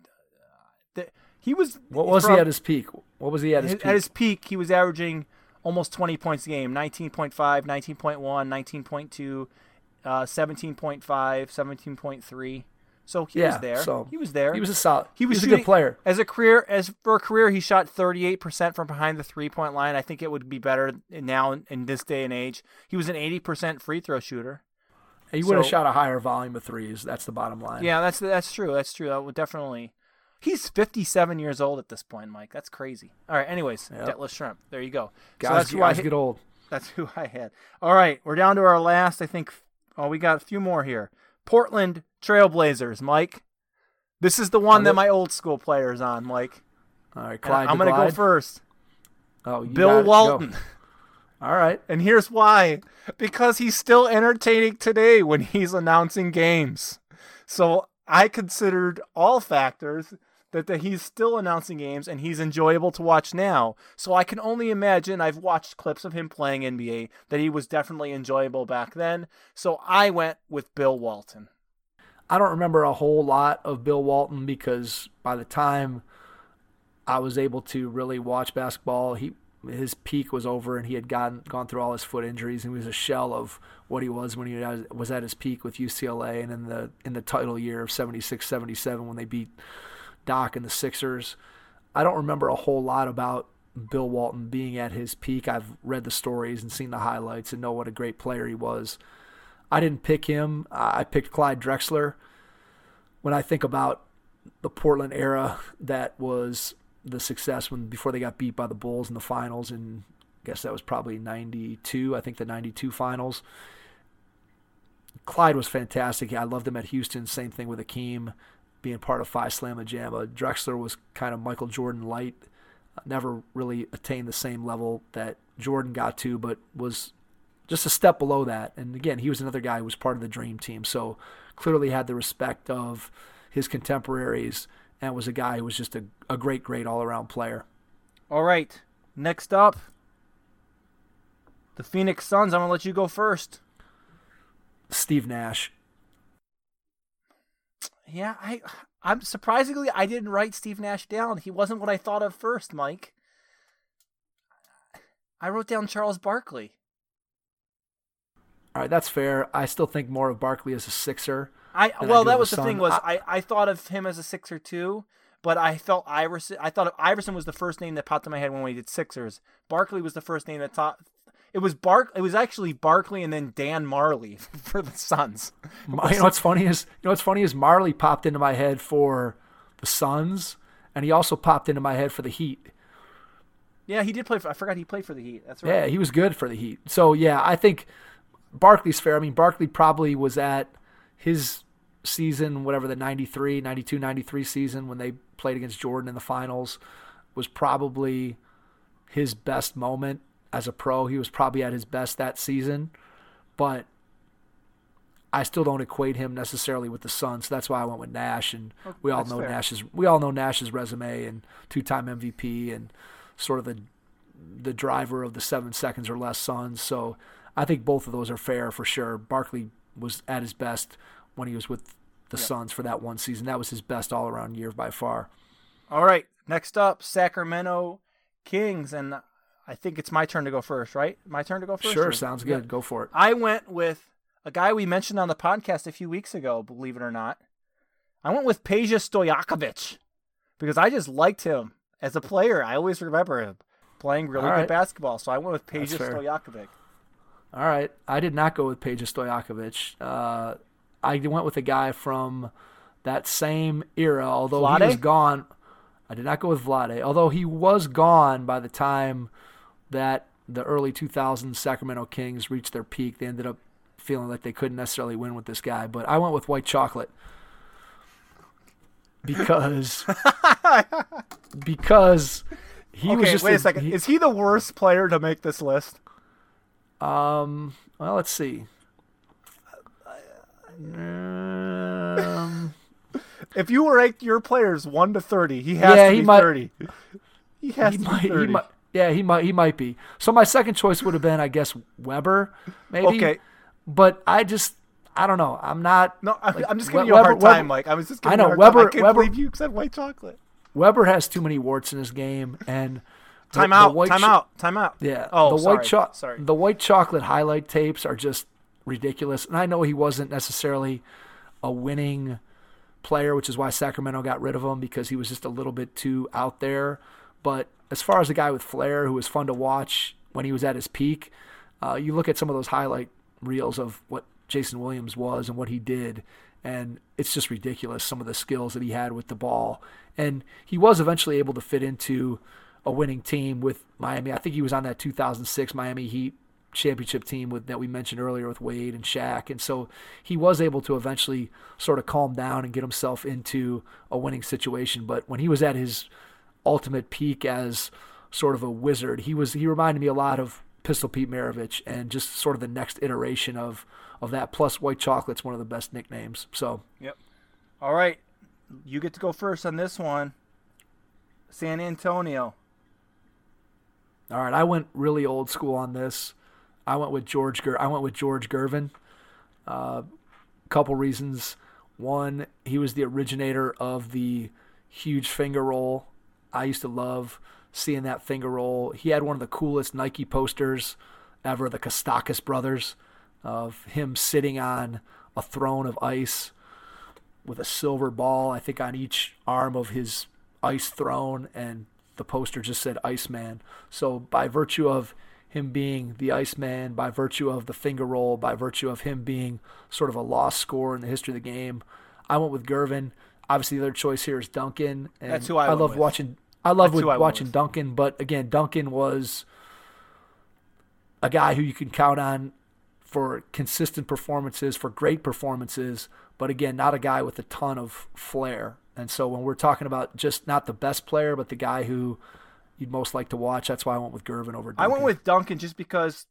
uh, he was. What was from, he at his peak? What was he at his, his peak? At his peak, he was averaging almost twenty points a game: nineteen point five, nineteen point one, nineteen point two, uh, seventeen point five, seventeen point three. So he yeah, was there. So he was there. He was a solid. He was, he was shooting, a good player. As a career, as for a career, he shot thirty-eight percent from behind the three-point line. I think it would be better now in, in this day and age. He was an eighty percent free throw shooter. He would so, have shot a higher volume of threes. That's the bottom line. Yeah, that's that's true. That's true. That would definitely. He's fifty-seven years old at this point, Mike. That's crazy. All right. Anyways, yep. Detlef Schrempf. There you go. Guys, so that's who guys I get old. That's who I had. All right, we're down to our last. I think. Oh, we got a few more here. Portland Trailblazers, Mike. This is the one that my old school player is on, Mike. All right, Clyde. I'm going to go first. Oh, you got Bill it. Walton. Go. All right. And here's why. Because he's still entertaining today when he's announcing games. So I considered all factors that, that he's still announcing games and he's enjoyable to watch now. So I can only imagine, I've watched clips of him playing N B A, that he was definitely enjoyable back then. So I went with Bill Walton. I don't remember a whole lot of Bill Walton because by the time I was able to really watch basketball, he his peak was over and he had gone gone through all his foot injuries and he was a shell of what he was when he was at his peak with U C L A and in the in the title year of seventy-six seventy-seven when they beat Doc and the Sixers. I don't remember a whole lot about Bill Walton being at his peak. I've read the stories and seen the highlights and know what a great player he was. I didn't pick him. I picked Clyde Drexler. When I think about the Portland era, that was the success when before they got beat by the Bulls in the finals, and I guess that was probably ninety-two. I think the ninety-two finals. Clyde was fantastic. I loved him at Houston. Same thing with Akeem, being part of Phi Slamma Jamma. Drexler was kind of Michael Jordan light. Never really attained the same level that Jordan got to, but was just a step below that. And again, he was another guy who was part of the Dream Team, so clearly had the respect of his contemporaries and was a guy who was just a, a great, great all-around player. All right, next up, the Phoenix Suns. I'm going to let you go first. Steve Nash. Yeah, I, I'm surprisingly, I didn't write Steve Nash down. He wasn't what I thought of first, Mike. I wrote down Charles Barkley. All right, that's fair. I still think more of Barkley as a Sixer. I than well, I do that of was a the Sun. thing was I, I, I thought of him as a Sixer too, but I felt Iverson. I thought Iverson was the first name that popped in my head when we did Sixers. Barkley was the first name that taught. It was Bark. It was actually Barkley and then Dan Marley for the Suns. You know what's funny is you know what's funny is Marley popped into my head for the Suns, and he also popped into my head for the Heat. Yeah, he did play for. I forgot he played for the Heat. That's right. Yeah, he was good for the Heat. So yeah, I think Barkley's fair. I mean, Barkley probably was at his season, whatever the ninety-three, ninety-two, ninety-three season when they played against Jordan in the finals, was probably his best moment as a pro. He was probably at his best that season, but I still don't equate him necessarily with the Suns. So that's why I went with Nash, and we all That's know fair. Nash's we all know Nash's resume and two-time M V P and sort of the the driver of the seven seconds or less Suns. So I think both of those are fair for sure. Barkley was at his best when he was with the Yeah. Suns for that one season. That was his best all-around year by far. All right, next up, Sacramento Kings, and I think it's my turn to go first, right? My turn to go first? Sure, or- sounds Yeah. good. Go for it. I went with a guy we mentioned on the podcast a few weeks ago, believe it or not. I went with Peja Stojakovic because I just liked him as a player. I always remember him playing really All good right. basketball, so I went with That's Peja fair. Stojakovic. All right. I did not go with Peja Stojakovic. Uh, I went with a guy from that same era, although Vlade? he was gone. I did not go with Vlade, although he was gone by the time that the early two thousands Sacramento Kings reached their peak. They ended up feeling like they couldn't necessarily win with this guy, but I went with White Chocolate because because he was Okay, just wait a, second. he- Is he the worst player to make this list? Um. Well, let's see. Um, If you rank your players one to thirty, he has Yeah, to he be might- thirty. He has he to might, be he thirty. might. Yeah, he might. He might be. So my second choice would have been, I guess, Weber, maybe. Okay. But I just, I don't know. I'm not. No, I'm, like, I'm just We- giving you a hard Weber- time, Mike. I was just giving I know, you a hard time. Weber- I can't Weber- believe you said white chocolate. Weber has too many warts in his game, and the- Time the out. white Time cho- out. Time out. Yeah. Oh, the sorry. white cho- sorry. The white chocolate highlight tapes are just ridiculous. And I know he wasn't necessarily a winning player, which is why Sacramento got rid of him, because he was just a little bit too out there. But as far as a guy with flair who was fun to watch when he was at his peak, uh, you look at some of those highlight reels of what Jason Williams was and what he did, and it's just ridiculous, some of the skills that he had with the ball. And he was eventually able to fit into a winning team with Miami. I think he was on that two thousand six Miami Heat championship team with that we mentioned earlier with Wade and Shaq. And so he was able to eventually sort of calm down and get himself into a winning situation. But when he was at his ultimate peak as sort of a wizard. He was he reminded me a lot of Pistol Pete Maravich, and just sort of the next iteration of of that. Plus, White Chocolate's one of the best nicknames. So, yep. All right, you get to go first on this one. San Antonio. All right, I went really old school on this. I went with George. Ger- I went with George Gervin. A uh, couple reasons. One, he was the originator of the huge finger roll. I used to love seeing that finger roll. He had one of the coolest Nike posters ever, the Kostakis brothers, of him sitting on a throne of ice with a silver ball, I think, on each arm of his ice throne, and the poster just said Iceman. So by virtue of him being the Iceman, by virtue of the finger roll, by virtue of him being sort of a lost score in the history of the game, I went with Gervin. Obviously, the other choice here is Duncan. And That's who I, I went love with. watching. I love That's with who I watching with. Duncan, but again, Duncan was a guy who you can count on for consistent performances, for great performances, but again, not a guy with a ton of flair. And so when we're talking about just not the best player, but the guy who you'd most like to watch, that's why I went with Gervin over Duncan. I went with Duncan just because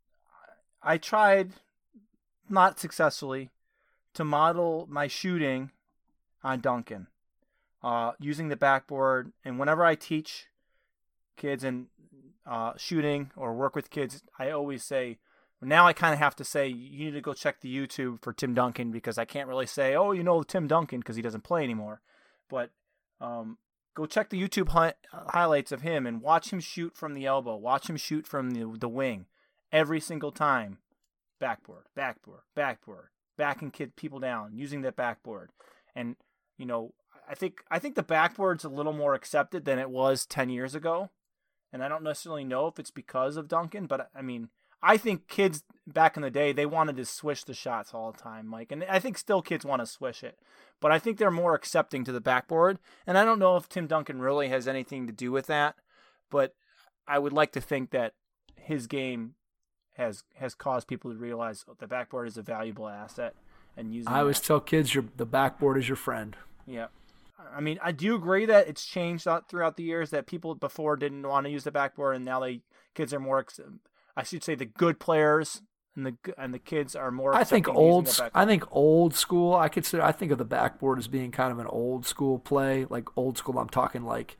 I tried, not successfully, to model my shooting on Duncan, uh, using the backboard. And whenever I teach kids in uh, shooting or work with kids, I always say, now I kind of have to say, you need to go check the YouTube for Tim Duncan, because I can't really say, oh, you know Tim Duncan, because he doesn't play anymore. But um, go check the YouTube hi- highlights of him and watch him shoot from the elbow. Watch him shoot from the, the wing every single time. Backboard, backboard, backboard, backing kid people down, using that backboard. And, you know, I think I think the backboard's a little more accepted than it was ten years ago. And I don't necessarily know if it's because of Duncan, but I mean, I think kids back in the day, they wanted to swish the shots all the time, Mike. And I think still kids want to swish it. But I think they're more accepting to the backboard. And I don't know if Tim Duncan really has anything to do with that. But I would like to think that his game has has caused people to realize the backboard is a valuable asset. And using I always that. tell kids your the backboard is your friend. Yeah. I mean, I do agree that it's changed throughout the years, that people before didn't want to use the backboard, and now they kids are more, I should say, the good players and the and the kids are more. I think accepting of using old. the backboard. I think old school. I consider. I think of the backboard as being kind of an old school play. Like old school, I'm talking like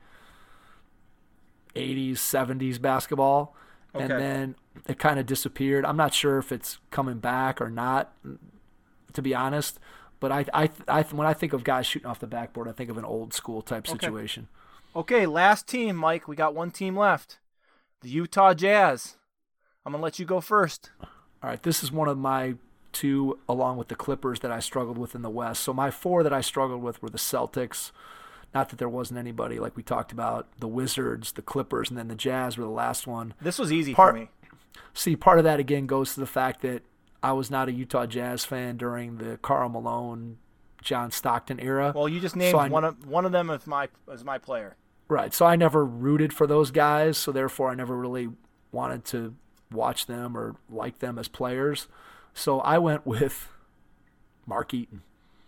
eighties, seventies basketball, and Okay. then it kind of disappeared. I'm not sure if it's coming back or not, to be honest. But I, I, I, when I think of guys shooting off the backboard, I think of an old school type Okay. situation. Okay, last team, Mike. We got one team left. The Utah Jazz. I'm going to let you go first. All right, this is one of my two, along with the Clippers, that I struggled with in the West. So my four that I struggled with were the Celtics. Not that there wasn't anybody, like we talked about, the Wizards, the Clippers, and then the Jazz were the last one. This was easy Part- for me. See, part of that, again, goes to the fact that I was not a Utah Jazz fan during the Karl Malone, John Stockton era. Well, you just named So I- one of one of them as my as my player. Right, so I never rooted for those guys, so therefore I never really wanted to watch them or like them as players. So I went with Mark Eaton.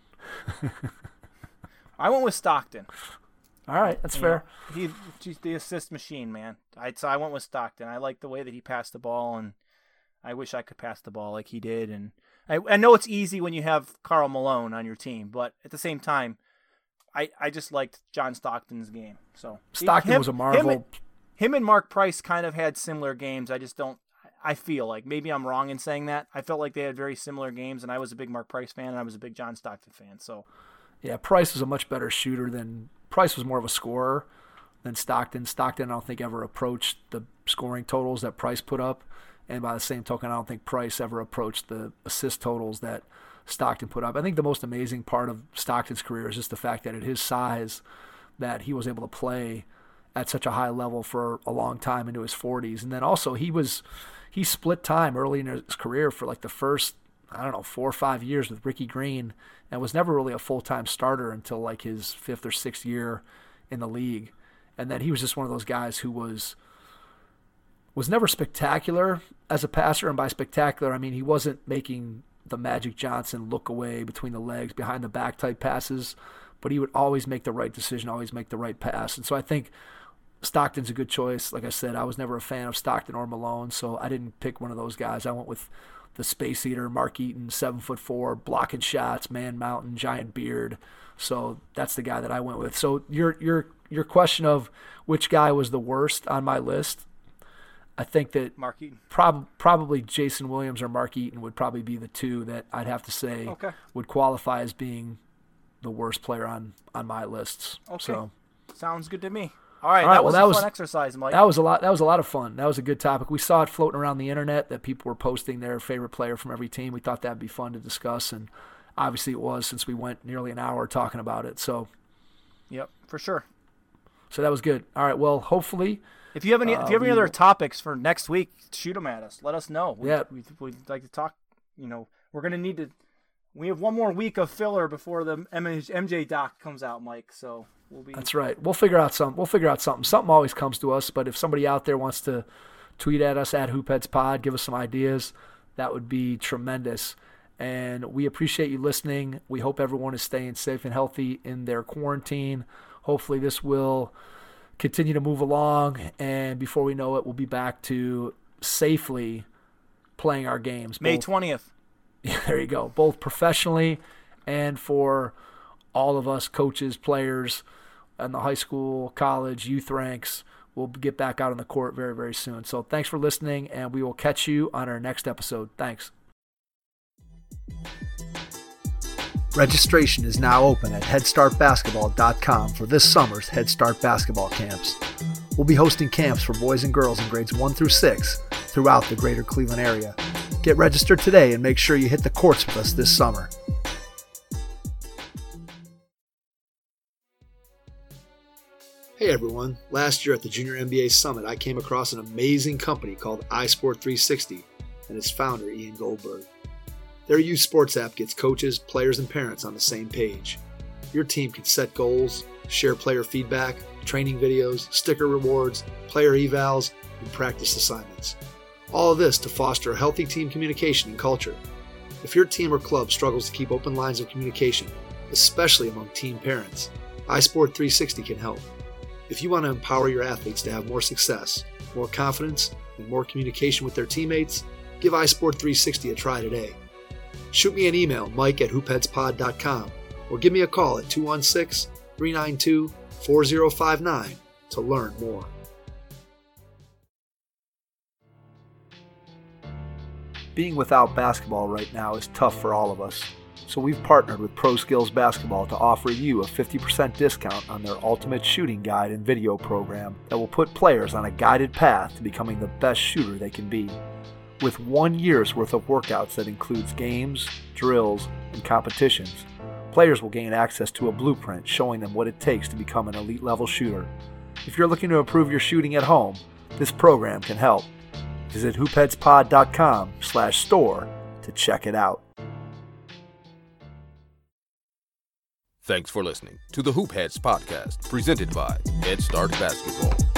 I went with Stockton. All right, that's You fair. know, he, he's the assist machine, man. I so I went with Stockton. I like the way that he passed the ball, and I wish I could pass the ball like he did. And I, I know it's easy when you have Karl Malone on your team, but at the same time, I, I just liked John Stockton's game. So Stockton him- was a marvel. Him, him and Mark Price kind of had similar games. I just don't. I feel like maybe I'm wrong in saying that. I felt like they had very similar games, and I was a big Mark Price fan, and I was a big John Stockton fan. So Yeah, Price was a much better shooter than Price was more of a scorer than Stockton. Stockton, I don't think, ever approached the scoring totals that Price put up. And by the same token, I don't think Price ever approached the assist totals that Stockton put up. I think the most amazing part of Stockton's career is just the fact that at his size, that he was able to play at such a high level for a long time into his forties. And then also he was he split time early in his career for like the first, I don't know, four or five years with Ricky Green, and was never really a full-time starter until like his fifth or sixth year in the league. And then he was just one of those guys who was was never spectacular as a passer, and by spectacular, I mean he wasn't making the Magic Johnson look away between the legs, behind the back type passes, but he would always make the right decision, always make the right pass. And so I think Stockton's a good choice. Like I said, I was never a fan of Stockton or Malone, so I didn't pick one of those guys. I went with the Space Eater, Mark Eaton, seven foot four, blocking shots, man mountain, giant beard. So that's the guy that I went with. So your your your question of which guy was the worst on my list, I think that Mark Eaton. Prob- probably Jason Williams or Mark Eaton would probably be the two that I'd have to say okay. would qualify as being the worst player on, on my lists. Okay. So, sounds good to me. All right, All right that well, was that a was, fun exercise, Mike. That was a lot. That was a lot of fun. That was a good topic. We saw it floating around the internet that people were posting their favorite player from every team. We thought that'd be fun to discuss, and obviously it was since we went nearly an hour talking about it. So, yep, for sure. So that was good. All right. Well, hopefully, if you have any, uh, if you have any we, other topics for next week, shoot them at us. Let us know. We, yeah, we, we'd like to talk. You know, we're gonna need to. We have one more week of filler before the M J doc comes out, Mike. So we'll be. That's right. We'll figure out something. We'll figure out something. Something always comes to us. But if somebody out there wants to tweet at us at HoopheadsPod, give us some ideas, that would be tremendous. And we appreciate you listening. We hope everyone is staying safe and healthy in their quarantine. Hopefully this will continue to move along, and before we know it, we'll be back to safely playing our games. May twentieth. Yeah, there you go. Both professionally and for all of us coaches, players in the high school, college, youth ranks. We'll get back out on the court very, very soon. So thanks for listening, and we will catch you on our next episode. Thanks. Registration is now open at head start basketball dot com for this summer's Head Start basketball camps. We'll be hosting camps for boys and girls in grades one through six throughout the greater Cleveland area. Get registered today and make sure you hit the courts with us this summer. Hey everyone, last year at the Junior N B A Summit I came across an amazing company called iSport three sixty and its founder Ian Goldberg. Their youth sports app gets coaches, players, and parents on the same page. Your team can set goals, share player feedback, training videos, sticker rewards, player evals, and practice assignments. All of this to foster a healthy team communication and culture. If your team or club struggles to keep open lines of communication, especially among teen parents, iSport three sixty can help. If you want to empower your athletes to have more success, more confidence, and more communication with their teammates, give iSport three sixty a try today. Shoot me an email, mike at hoopheadspod dot com, or give me a call at two one six, three nine two, four zero five nine to learn more. Being without basketball right now is tough for all of us, so we've partnered with Pro Skills Basketball to offer you a fifty percent discount on their ultimate shooting guide and video program that will put players on a guided path to becoming the best shooter they can be. With one year's worth of workouts that includes games, drills, and competitions, players will gain access to a blueprint showing them what it takes to become an elite level shooter. If you're looking to improve your shooting at home, this program can help. Visit hoopheadspod dot com slash store to check it out. Thanks for listening to the Hoop Heads Podcast, presented by Head Start Basketball.